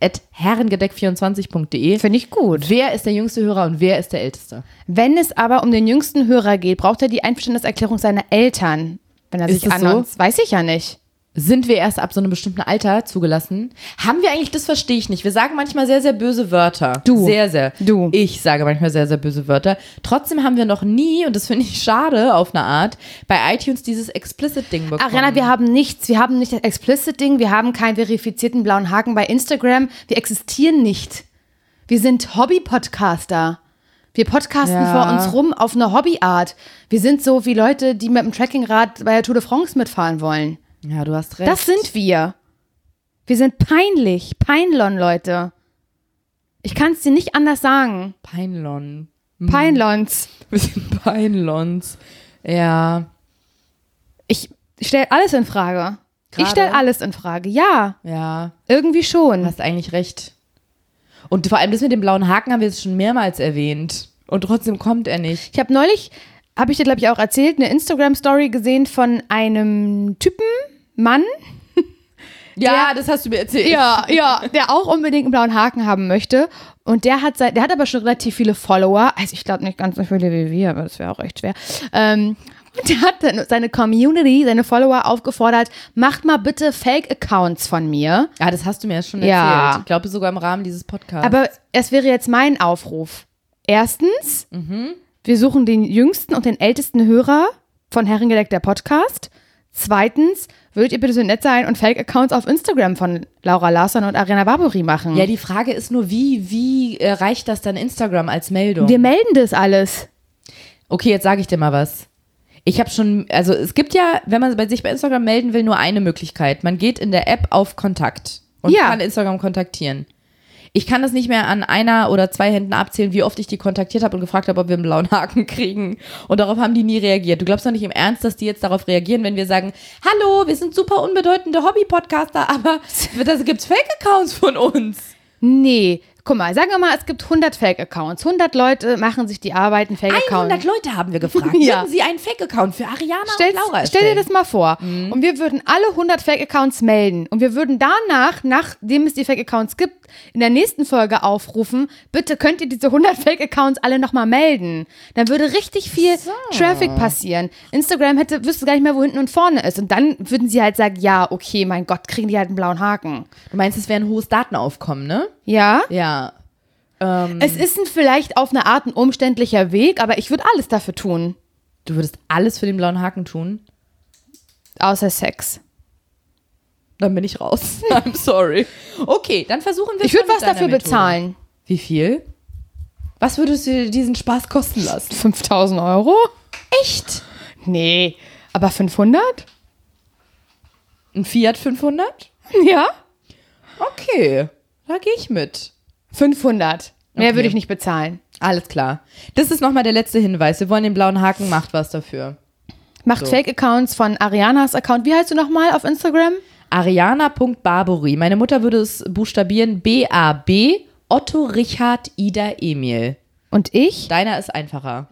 kontakt@herrengedeck24.de. Finde ich gut. Wer ist der jüngste Hörer und wer ist der älteste? Wenn es aber um den jüngsten Hörer geht, braucht er die Einverständniserklärung seiner Eltern. Wenn er Ist sich das so? annimmt, weiß ich ja nicht. Sind wir erst ab so einem bestimmten Alter zugelassen? Haben wir eigentlich, das verstehe ich nicht. Wir sagen manchmal sehr, sehr böse Wörter. Du. Sehr, sehr. Du. Ich sage manchmal sehr, sehr böse Wörter. Trotzdem haben wir noch nie, und das finde ich schade auf eine Art, bei iTunes dieses Explicit-Ding bekommen. Ariana, wir haben nichts. Wir haben nicht das Explicit-Ding. Wir haben keinen verifizierten blauen Haken bei Instagram. Wir existieren nicht. Wir sind Hobby-Podcaster. Wir podcasten vor uns rum auf eine Hobbyart. Wir sind so wie Leute, die mit dem Trekkingrad bei der Tour de France mitfahren wollen. Ja, du hast recht. Das sind wir. Wir sind peinlich. Peinlon, Leute. Ich kann es dir nicht anders sagen. Peinlon. Peinlons. Wir sind Peinlons. Ja. Ich stelle alles in Frage. Gerade? Ich stelle alles in Frage. Ja, Ja, irgendwie schon. du hast eigentlich recht. Und vor allem das mit dem blauen Haken haben wir jetzt schon mehrmals erwähnt. Und trotzdem kommt er nicht. Ich habe neulich, habe ich dir glaube ich auch erzählt, eine Instagram-Story gesehen von einem Typen, Mann. Ja, das hast du mir erzählt. Ja, der auch unbedingt einen blauen Haken haben möchte. Und der hat aber schon relativ viele Follower. Also ich glaube nicht ganz so viele wie wir, aber das wäre auch echt schwer. Und der hat dann seine Community, seine Follower aufgefordert, macht mal bitte Fake-Accounts von mir. Ja, das hast du mir ja schon erzählt. Ja. Ich glaube sogar im Rahmen dieses Podcasts. Aber es wäre jetzt mein Aufruf. Erstens, wir suchen den jüngsten und den ältesten Hörer von Herrengedeck, der Podcast. Zweitens, würdet ihr bitte so nett sein und Fake-Accounts auf Instagram von Laura Larsson und Ariana Barbary machen? Ja, die Frage ist nur, wie reicht das dann Instagram als Meldung? Wir melden das alles. Okay, jetzt sage ich dir mal was. Ich habe schon, also es gibt ja, wenn man sich bei Instagram melden will, nur eine Möglichkeit. Man geht in der App auf Kontakt und kann Instagram kontaktieren. Ich kann das nicht mehr an einer oder 2 Händen abzählen, wie oft ich die kontaktiert habe und gefragt habe, ob wir einen blauen Haken kriegen. Und darauf haben die nie reagiert. Du glaubst doch nicht im Ernst, dass die jetzt darauf reagieren, wenn wir sagen, hallo, wir sind super unbedeutende Hobby-Podcaster, aber da gibt's Fake-Accounts von uns. Nee. Guck mal, sagen wir mal, es gibt 100 Fake-Accounts. 100 Leute machen sich die Arbeit, einen Fake-Account. 100 Leute haben wir gefragt. Ja. Würden Sie einen Fake-Account für Ariana und Laura Stell dir erstellen? das mal vor. Und wir würden alle 100 Fake-Accounts melden. Und wir würden danach, nachdem es die Fake-Accounts gibt, in der nächsten Folge aufrufen, bitte könnt ihr diese 100 Fake-Accounts alle nochmal melden. Dann würde richtig viel Traffic passieren. Instagram wüsste gar nicht mehr, wo hinten und vorne ist. Und dann würden sie halt sagen, ja, okay, mein Gott, kriegen die halt einen blauen Haken. Du meinst, es wäre ein hohes Datenaufkommen, ne? Ja? Ja. Es ist vielleicht auf eine Art ein umständlicher Weg, aber ich würde alles dafür tun. Du würdest alles für den blauen Haken tun? Außer Sex. Dann bin ich raus. I'm sorry. Okay, dann versuchen wir es Ich würde mal was mit deiner dafür Methode. bezahlen. Wie viel? Was würdest du dir diesen Spaß kosten lassen? 5.000 Euro? Echt? Nee. Aber 500? Ein Fiat 500? Ja. Okay, da gehe ich mit. 500. Mehr Okay. würde ich nicht bezahlen. Alles klar. Das ist nochmal der letzte Hinweis. Wir wollen den blauen Haken, macht was dafür. Macht So. Fake-Accounts von Arianas Account. Wie heißt du nochmal auf Instagram? Ariana.Barbary. Meine Mutter würde es buchstabieren B-A-B, Otto, Richard, Ida, Emil. Und ich? Deiner ist einfacher.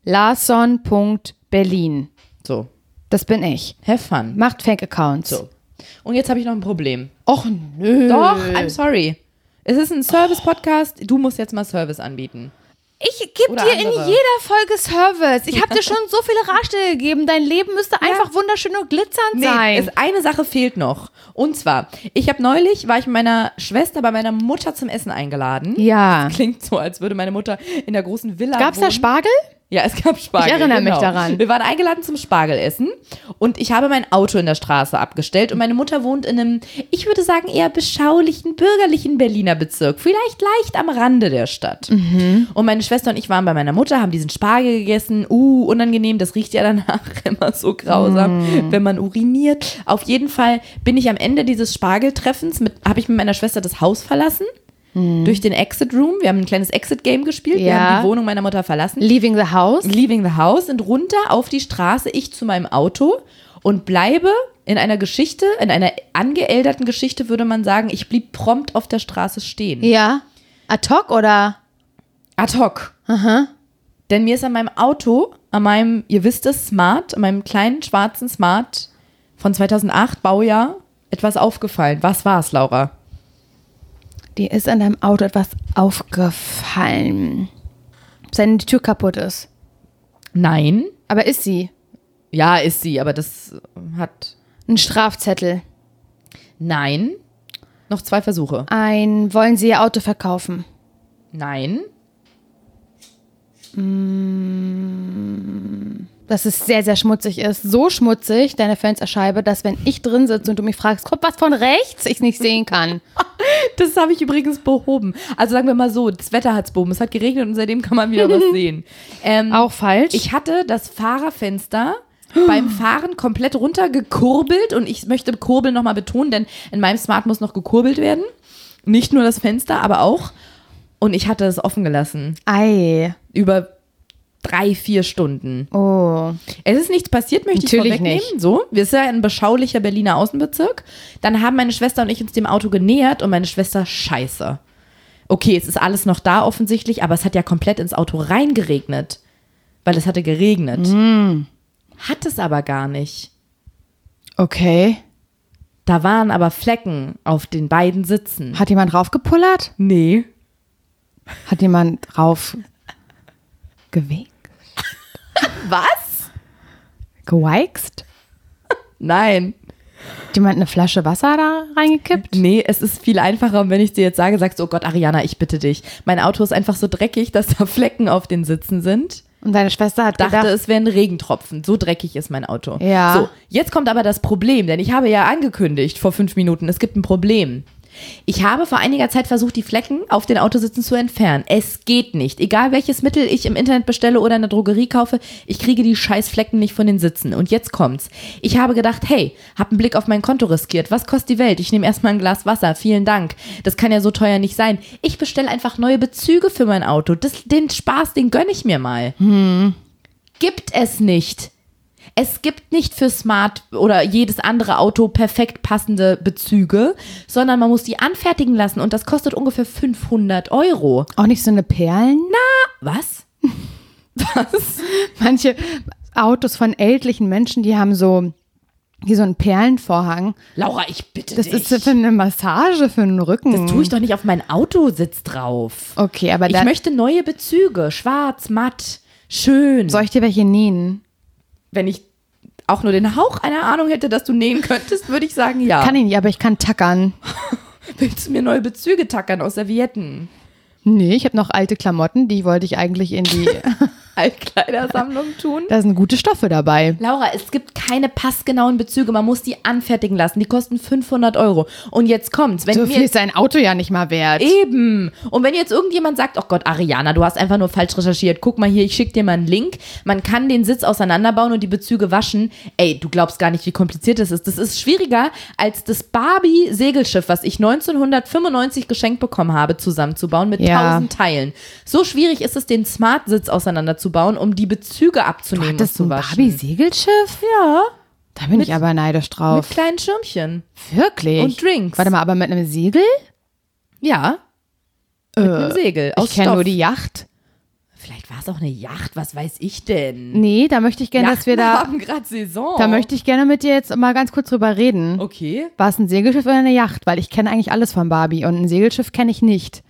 Laura.Larsson.Berlin. So, Das bin ich. have fun. Macht Fake-Accounts. So. Und jetzt habe ich noch ein Problem. Och, nö. Doch, I'm sorry. Es ist ein Service-Podcast. Du musst jetzt mal Service anbieten. Ich gebe dir in jeder Folge Service. Ich habe dir schon so viele Ratschläge gegeben. Dein Leben müsste einfach wunderschön und glitzernd sein. Eine Sache fehlt noch. Und zwar, war ich mit meiner Schwester bei meiner Mutter zum Essen eingeladen. Ja. Das klingt so, als würde meine Mutter in der großen Villa wohnen. Gab's da Spargel? Ja, es gab Spargel. Ich erinnere mich daran. Wir waren eingeladen zum Spargelessen und ich habe mein Auto in der Straße abgestellt und meine Mutter wohnt in einem, ich würde sagen, eher beschaulichen, bürgerlichen Berliner Bezirk. Vielleicht leicht am Rande der Stadt. Mhm. Und meine Schwester und ich waren bei meiner Mutter, haben diesen Spargel gegessen. Unangenehm, das riecht ja danach immer so grausam, wenn man uriniert. Auf jeden Fall bin ich am Ende dieses Spargeltreffens, habe ich mit meiner Schwester das Haus verlassen. Durch den Exit Room. Wir haben ein kleines Exit-Game gespielt. Wir haben die Wohnung meiner Mutter verlassen. Leaving the house. Leaving the house, sind runter auf die Straße, ich zu meinem Auto und bleibe in einer Geschichte, in einer angeälterten Geschichte würde man sagen, ich blieb prompt auf der Straße stehen. Ja. Ad hoc oder? Ad hoc. Aha. Denn mir ist an meinem Auto, an meinem, ihr wisst es, Smart, an meinem kleinen schwarzen Smart von 2008, Baujahr, etwas aufgefallen. Was war es, Laura? Dir ist an deinem Auto etwas aufgefallen. Wenn die Tür kaputt ist. Nein. Aber ist sie? Ja, ist sie, aber das hat... Ein Strafzettel. Nein. Noch 2 Versuche. Wollen Sie Ihr Auto verkaufen? Nein. Dass es sehr, sehr schmutzig ist. So schmutzig, deine Fensterscheibe, dass wenn ich drin sitze und du mich fragst, kommt was von rechts, ich es nicht sehen kann. Das habe ich übrigens behoben. Also sagen wir mal so, das Wetter hat es behoben. Es hat geregnet und seitdem kann man wieder was sehen. Auch falsch. Ich hatte das Fahrerfenster beim Fahren komplett runtergekurbelt und ich möchte Kurbeln nochmal betonen, denn in meinem Smart muss noch gekurbelt werden. Nicht nur das Fenster, aber auch. Und ich hatte es offen gelassen. Ei. Über 3-4 Stunden. Oh. Es ist nichts passiert, möchte ich vorwegnehmen. Nicht. So, wir sind ja ein beschaulicher Berliner Außenbezirk. Dann haben meine Schwester und ich uns dem Auto genähert und meine Schwester, scheiße. Okay, es ist alles noch da offensichtlich, aber es hat ja komplett ins Auto reingeregnet. Weil es hatte geregnet. Hat es aber gar nicht. Okay. Da waren aber Flecken auf den beiden Sitzen. Hat jemand raufgepullert? Nee. Hat jemand rauf gewegt? Was? Geweixt? Nein. Hat jemand eine Flasche Wasser da reingekippt? Nee, es ist viel einfacher. Und wenn ich dir jetzt sage, sagst du, oh Gott, Ariana, ich bitte dich. Mein Auto ist einfach so dreckig, dass da Flecken auf den Sitzen sind. Und deine Schwester hat dachte, gedacht, es wären Regentropfen. So dreckig ist mein Auto. Ja. So, jetzt kommt aber das Problem, denn ich habe ja angekündigt vor 5 Minuten, es gibt ein Problem. Ich habe vor einiger Zeit versucht, die Flecken auf den Autositzen zu entfernen. Es geht nicht. Egal welches Mittel ich im Internet bestelle oder in der Drogerie kaufe, ich kriege die scheiß Flecken nicht von den Sitzen. Und jetzt kommt's. Ich habe gedacht, hey, hab einen Blick auf mein Konto riskiert. Was kostet die Welt? Ich nehme erstmal ein Glas Wasser. Vielen Dank. Das kann ja so teuer nicht sein. Ich bestelle einfach neue Bezüge für mein Auto. Den Spaß, den gönne ich mir mal. Gibt es nicht. Es gibt nicht für Smart oder jedes andere Auto perfekt passende Bezüge, sondern man muss die anfertigen lassen und das kostet ungefähr 500 €. auch nicht so eine Perlen? Was? Manche Autos von ältlichen Menschen, die haben so einen Perlenvorhang. Laura, ich bitte Das dich. ist für eine Massage, für den Rücken. Das tue ich doch nicht auf meinen Autositz drauf. Okay, aber Ich möchte neue Bezüge. Schwarz, matt, schön. soll ich dir welche nähen? Wenn ich auch nur den Hauch einer Ahnung hätte, dass du nähen könntest, würde ich sagen, ja. Kann ich nicht, aber ich kann tackern. Willst du mir neue Bezüge tackern aus Servietten? Nee, ich habe noch alte Klamotten, die wollte ich eigentlich in die... Altkleidersammlung tun? Da sind gute Stoffe dabei. Laura, es gibt keine passgenauen Bezüge. Man muss die anfertigen lassen. Die kosten 500 €. Und jetzt kommt's. Wenn So viel ist ein Auto ja nicht mal wert. Eben. Und wenn jetzt irgendjemand sagt, oh Gott, Ariana, du hast einfach nur falsch recherchiert. Guck mal hier, ich schicke dir mal einen Link. Man kann den Sitz auseinanderbauen und die Bezüge waschen. Ey, du glaubst gar nicht, wie kompliziert das ist. Das ist schwieriger, als das Barbie-Segelschiff, was ich 1995 geschenkt bekommen habe, zusammenzubauen mit 1000 Teilen. So schwierig ist es, den Smart-Sitz auseinanderzubauen, um die Bezüge abzunehmen und zu waschen. Barbie-Segelschiff? Ja. Da bin ich aber neidisch drauf. Mit kleinen Schirmchen. Wirklich? Und Drinks. Warte mal, aber mit einem Segel? Ja. Mit einem Segel. Aus Ich kenne Stoff. nur die Yacht. Vielleicht war ist auch eine Yacht, was weiß ich denn? Nee, da möchte ich gerne, dass wir da... haben gerade Saison. Da möchte ich gerne mit dir jetzt mal ganz kurz drüber reden. Okay. War es ein Segelschiff oder eine Yacht? Weil ich kenne eigentlich alles von Barbie und ein Segelschiff kenne ich nicht.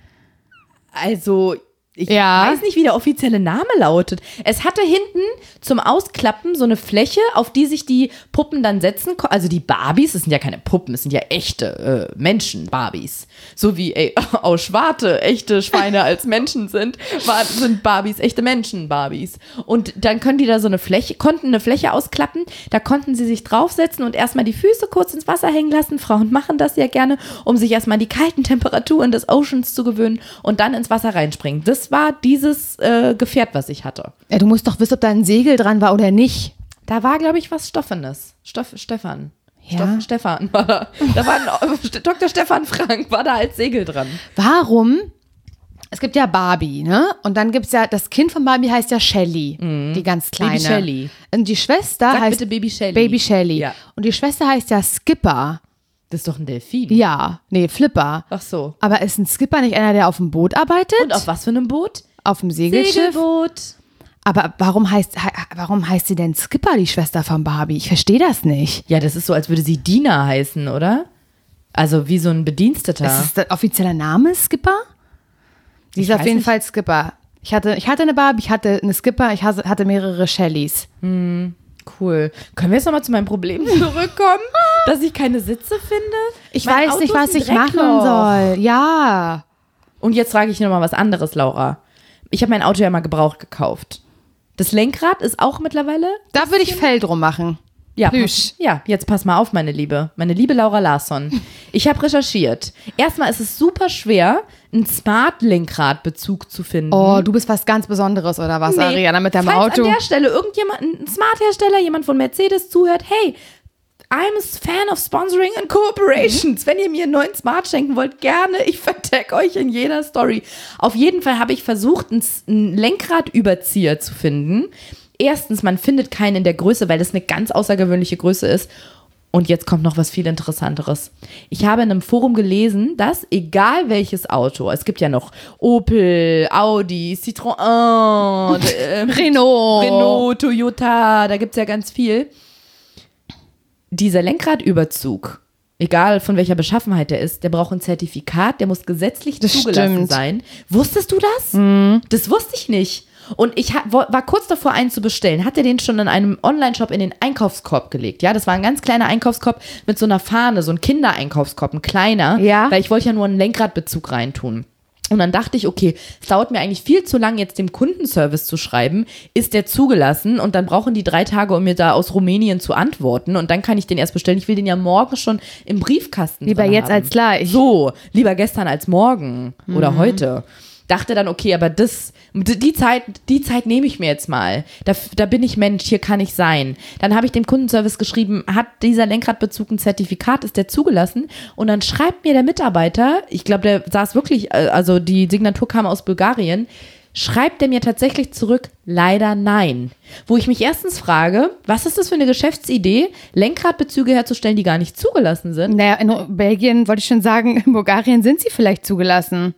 Also... Ich weiß nicht, wie der offizielle Name lautet. Es hatte hinten zum Ausklappen so eine Fläche, auf die sich die Puppen dann setzen konnten. Also die Barbies, das sind ja keine Puppen, das sind ja echte Menschen-Barbies. So wie aus Schwarte echte Schweine als Menschen sind Barbies echte Menschen-Barbies. Und dann konnten eine Fläche ausklappen, da konnten sie sich draufsetzen und erstmal die Füße kurz ins Wasser hängen lassen. Frauen machen das ja gerne, um sich erstmal an die kalten Temperaturen des Oceans zu gewöhnen und dann ins Wasser reinspringen. Das war dieses Gefährt, was ich hatte. Ja, du musst doch wissen, ob da ein Segel dran war oder nicht. Da war, glaube ich, was Stoffenes. Stefan. Ja. Stefan war da. Da war Dr. Stefan Frank war da als Segel dran. Warum? Es gibt ja Barbie, ne? Und dann gibt es ja, das Kind von Barbie heißt ja Shelly, die ganz kleine. Baby Shelly. Und die Schwester Sag heißt bitte Baby Shelly. Baby Shelly. Ja. Und die Schwester heißt ja Skipper. Das ist doch ein Delfin. Ja, nee, Flipper. Ach so. Aber ist ein Skipper nicht einer, der auf dem Boot arbeitet? Und auf was für einem Boot? Auf dem Segelschiff. Segelboot. Aber warum heißt sie denn Skipper, die Schwester von Barbie? Ich verstehe das nicht. Ja, das ist so, als würde sie Dina heißen, oder? Also wie so ein Bediensteter. Ist das der offizielle Name, Skipper? Sie ist auf jeden Fall Skipper. Ich hatte eine Barbie, ich hatte eine Skipper, ich hatte mehrere Shellys. Cool. Können wir jetzt nochmal zu meinem Problem zurückkommen, dass ich keine Sitze finde? Ich weiß nicht, was ich machen soll. Ja. Und jetzt frage ich nochmal was anderes, Laura. Ich habe mein Auto ja mal gebraucht gekauft. Das Lenkrad ist auch mittlerweile... Da würde ich Fell drum machen. Ja, jetzt pass mal auf, meine liebe Laura Larsson. Ich habe recherchiert. Erstmal ist es super schwer, einen Smart-Lenkrad-Bezug zu finden. Oh, du bist was ganz Besonderes oder was, Ariana, mit deinem Auto? Falls an der Stelle irgendjemand, ein Smart-Hersteller, jemand von Mercedes zuhört, hey, I'm a fan of sponsoring and cooperations. Wenn ihr mir einen neuen Smart schenken wollt, gerne. Ich vertag euch in jeder Story. Auf jeden Fall habe ich versucht, einen Lenkradüberzieher zu finden. Erstens, man findet keinen in der Größe, weil das eine ganz außergewöhnliche Größe ist. Und jetzt kommt noch was viel Interessanteres. Ich habe in einem Forum gelesen, dass egal welches Auto, es gibt ja noch Opel, Audi, Citroën, Renault, Toyota, da gibt es ja ganz viel. Dieser Lenkradüberzug, egal von welcher Beschaffenheit der ist, der braucht ein Zertifikat, der muss gesetzlich zugelassen sein. Wusstest du das? Das wusste ich nicht. Und ich war kurz davor, einen zu bestellen. Hatte den schon in einem Online-Shop in den Einkaufskorb gelegt. Ja, das war ein ganz kleiner Einkaufskorb mit so einer Fahne, so ein Kindereinkaufskorb, ein kleiner. Ja. Weil ich wollte ja nur einen Lenkradbezug reintun. Und dann dachte ich, okay, es dauert mir eigentlich viel zu lang, jetzt dem Kundenservice zu schreiben. Ist der zugelassen? Und dann brauchen die 3 Tage, um mir da aus Rumänien zu antworten. Und dann kann ich den erst bestellen. Ich will den ja morgen schon im Briefkasten Lieber jetzt haben. als gleich. So, lieber gestern als morgen oder heute. Dachte dann, okay, aber die Zeit nehme ich mir jetzt mal. Da bin ich Mensch, hier kann ich sein. Dann habe ich dem Kundenservice geschrieben, hat dieser Lenkradbezug ein Zertifikat, ist der zugelassen? Und dann schreibt mir der Mitarbeiter, ich glaube, der saß wirklich, also die Signatur kam aus Bulgarien, schreibt der mir tatsächlich zurück, leider nein. Wo ich mich erstens frage, was ist das für eine Geschäftsidee, Lenkradbezüge herzustellen, die gar nicht zugelassen sind? Naja, in Belgien, wollte ich schon sagen, in Bulgarien sind sie vielleicht zugelassen.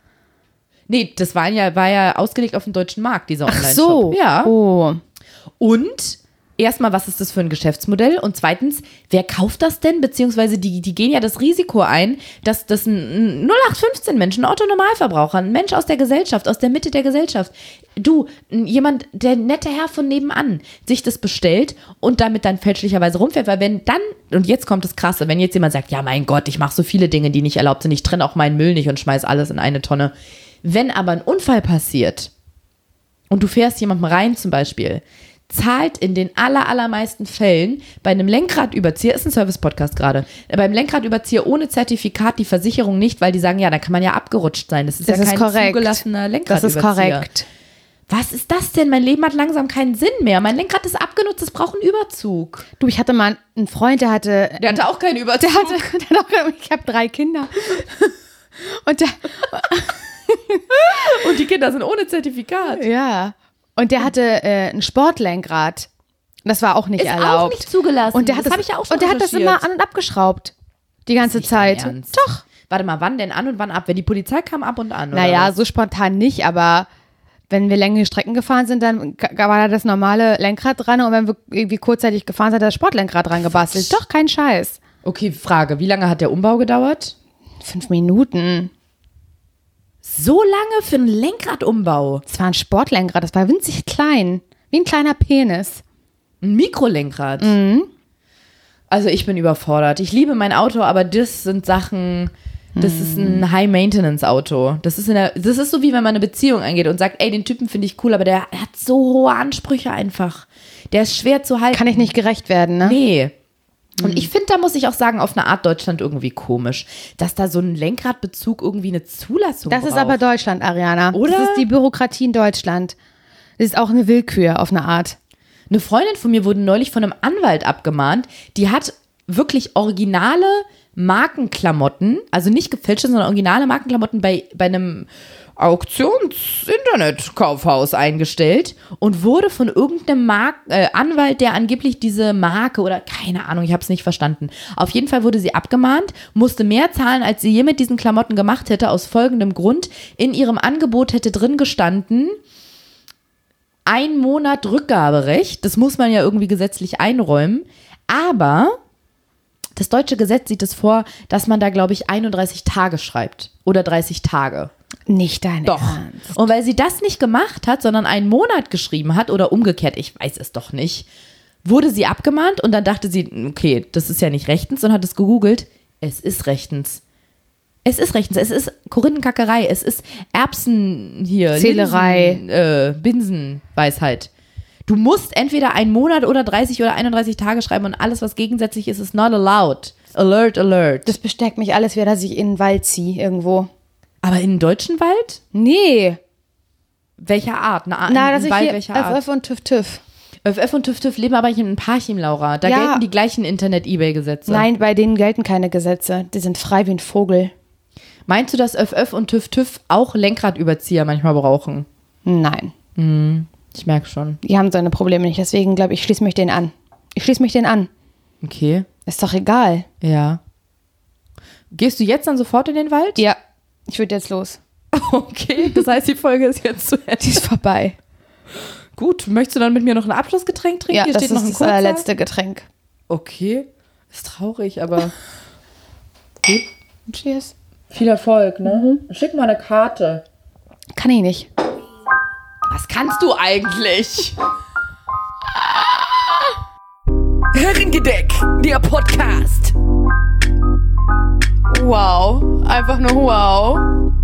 Nee, das war ja ausgelegt auf den deutschen Markt, dieser Online-Shop. Ach so. Ja. Oh. Und erstmal, was ist das für ein Geschäftsmodell? Und zweitens, wer kauft das denn? Beziehungsweise die gehen ja das Risiko ein, dass das ein 0815-Mensch, ein Otto-Normalverbraucher, ein Mensch aus der Gesellschaft, aus der Mitte der Gesellschaft, jemand, der nette Herr von nebenan, sich das bestellt und damit dann fälschlicherweise rumfährt. Weil wenn dann, und jetzt kommt das Krasse, wenn jetzt jemand sagt, ja mein Gott, ich mache so viele Dinge, die nicht erlaubt sind, ich trenne auch meinen Müll nicht und schmeiß alles in eine Tonne. Wenn aber ein Unfall passiert und du fährst jemandem rein zum Beispiel, zahlt in den allermeisten Fällen bei einem Lenkradüberzieher, ist ein Service-Podcast gerade, beim Lenkradüberzieher ohne Zertifikat die Versicherung nicht, weil die sagen, ja, da kann man ja abgerutscht sein. Das ist ja kein zugelassener Lenkradüberzieher. Das ist korrekt. Was ist das denn? Mein Leben hat langsam keinen Sinn mehr. Mein Lenkrad ist abgenutzt, es braucht einen Überzug. Du, ich hatte mal einen Freund, der hatte auch keinen Überzug. Ich habe 3 Kinder. Und die Kinder sind ohne Zertifikat. Ja. Und der hatte ein Sportlenkrad. Das war auch nicht erlaubt. Auch nicht zugelassen. Und der hat das habe ich ja auch schon Und der hat das immer an- und abgeschraubt. Die ganze Zeit. Doch. Warte mal, wann denn an und wann ab? Wenn die Polizei kam, ab und an, oder? Naja, so spontan nicht, aber wenn wir längere Strecken gefahren sind, dann war da das normale Lenkrad dran und wenn wir irgendwie kurzzeitig gefahren sind, hat das Sportlenkrad dran gebastelt. Doch, kein Scheiß. Okay, Frage, wie lange hat der Umbau gedauert? 5 Minuten. So lange für einen Lenkradumbau? Das war ein Sportlenkrad, das war winzig klein. Wie ein kleiner Penis. Ein Mikrolenkrad? Mhm. Also ich bin überfordert. Ich liebe mein Auto, aber das sind Sachen... Das ist ein High-Maintenance-Auto. Das ist so, wie wenn man eine Beziehung eingeht und sagt, ey, den Typen finde ich cool, aber der hat so hohe Ansprüche einfach. Der ist schwer zu halten. Kann ich nicht gerecht werden, ne? Nee. Und ich finde, da muss ich auch sagen, auf eine Art Deutschland irgendwie komisch, dass da so ein Lenkradbezug irgendwie eine Zulassung braucht. Das ist aber Deutschland, Ariana. Oder? Das ist die Bürokratie in Deutschland. Das ist auch eine Willkür auf eine Art. Eine Freundin von mir wurde neulich von einem Anwalt abgemahnt. Die hat wirklich originale Markenklamotten, also nicht gefälschte, sondern originale Markenklamotten bei einem Auktions-Internet-Kaufhaus eingestellt und wurde von irgendeinem Anwalt, der angeblich diese Marke oder keine Ahnung, ich habe es nicht verstanden. Auf jeden Fall wurde sie abgemahnt, musste mehr zahlen, als sie je mit diesen Klamotten gemacht hätte, aus folgendem Grund. In ihrem Angebot hätte drin gestanden, 1 Monat Rückgaberecht, das muss man ja irgendwie gesetzlich einräumen, aber das deutsche Gesetz sieht es vor, dass man da, glaube ich, 31 Tage schreibt oder 30 Tage. Nicht dein Doch. Ernst. Und weil sie das nicht gemacht hat, sondern 1 Monat geschrieben hat oder umgekehrt, ich weiß es doch nicht, wurde sie abgemahnt und dann dachte sie, okay, das ist ja nicht rechtens und hat es gegoogelt. Es ist rechtens. Es ist rechtens. Es ist Korinthenkackerei. Es ist Erbsen hier. Zählerei. Binsenweisheit. Du musst entweder 1 Monat oder 30 oder 31 Tage schreiben und alles, was gegensätzlich ist, ist not allowed. Alert, alert. Das bestärkt mich alles wieder, dass ich in den Wald ziehe irgendwo. Aber in den deutschen Wald? Nee. Welcher Art? Dass ich hier welcher Art? FF und TÜV. FF und TÜV leben aber in Parchim, Laura. Da gelten die gleichen Internet-Ebay-Gesetze. Nein, bei denen gelten keine Gesetze. Die sind frei wie ein Vogel. Meinst du, dass FF und TÜV auch Lenkradüberzieher manchmal brauchen? Nein. Ich merke schon. Die haben so eine Probleme nicht. Deswegen glaube ich, schließe mich denen an. Okay. Ist doch egal. Ja. Gehst du jetzt dann sofort in den Wald? Ja, ich würde jetzt los. Okay, das heißt, die Folge ist jetzt zu Ende. Die ist vorbei. Gut, möchtest du dann mit mir noch ein Abschlussgetränk trinken? Ja, Hier das steht ist noch ein das kurzer. allerletzte Getränk. Okay, ist traurig, aber gut. Cheers. Viel Erfolg, ne? Schick mal eine Karte. Kann ich nicht. Was kannst du eigentlich? Herrengedeck, der Podcast. Wow, einfach nur wow.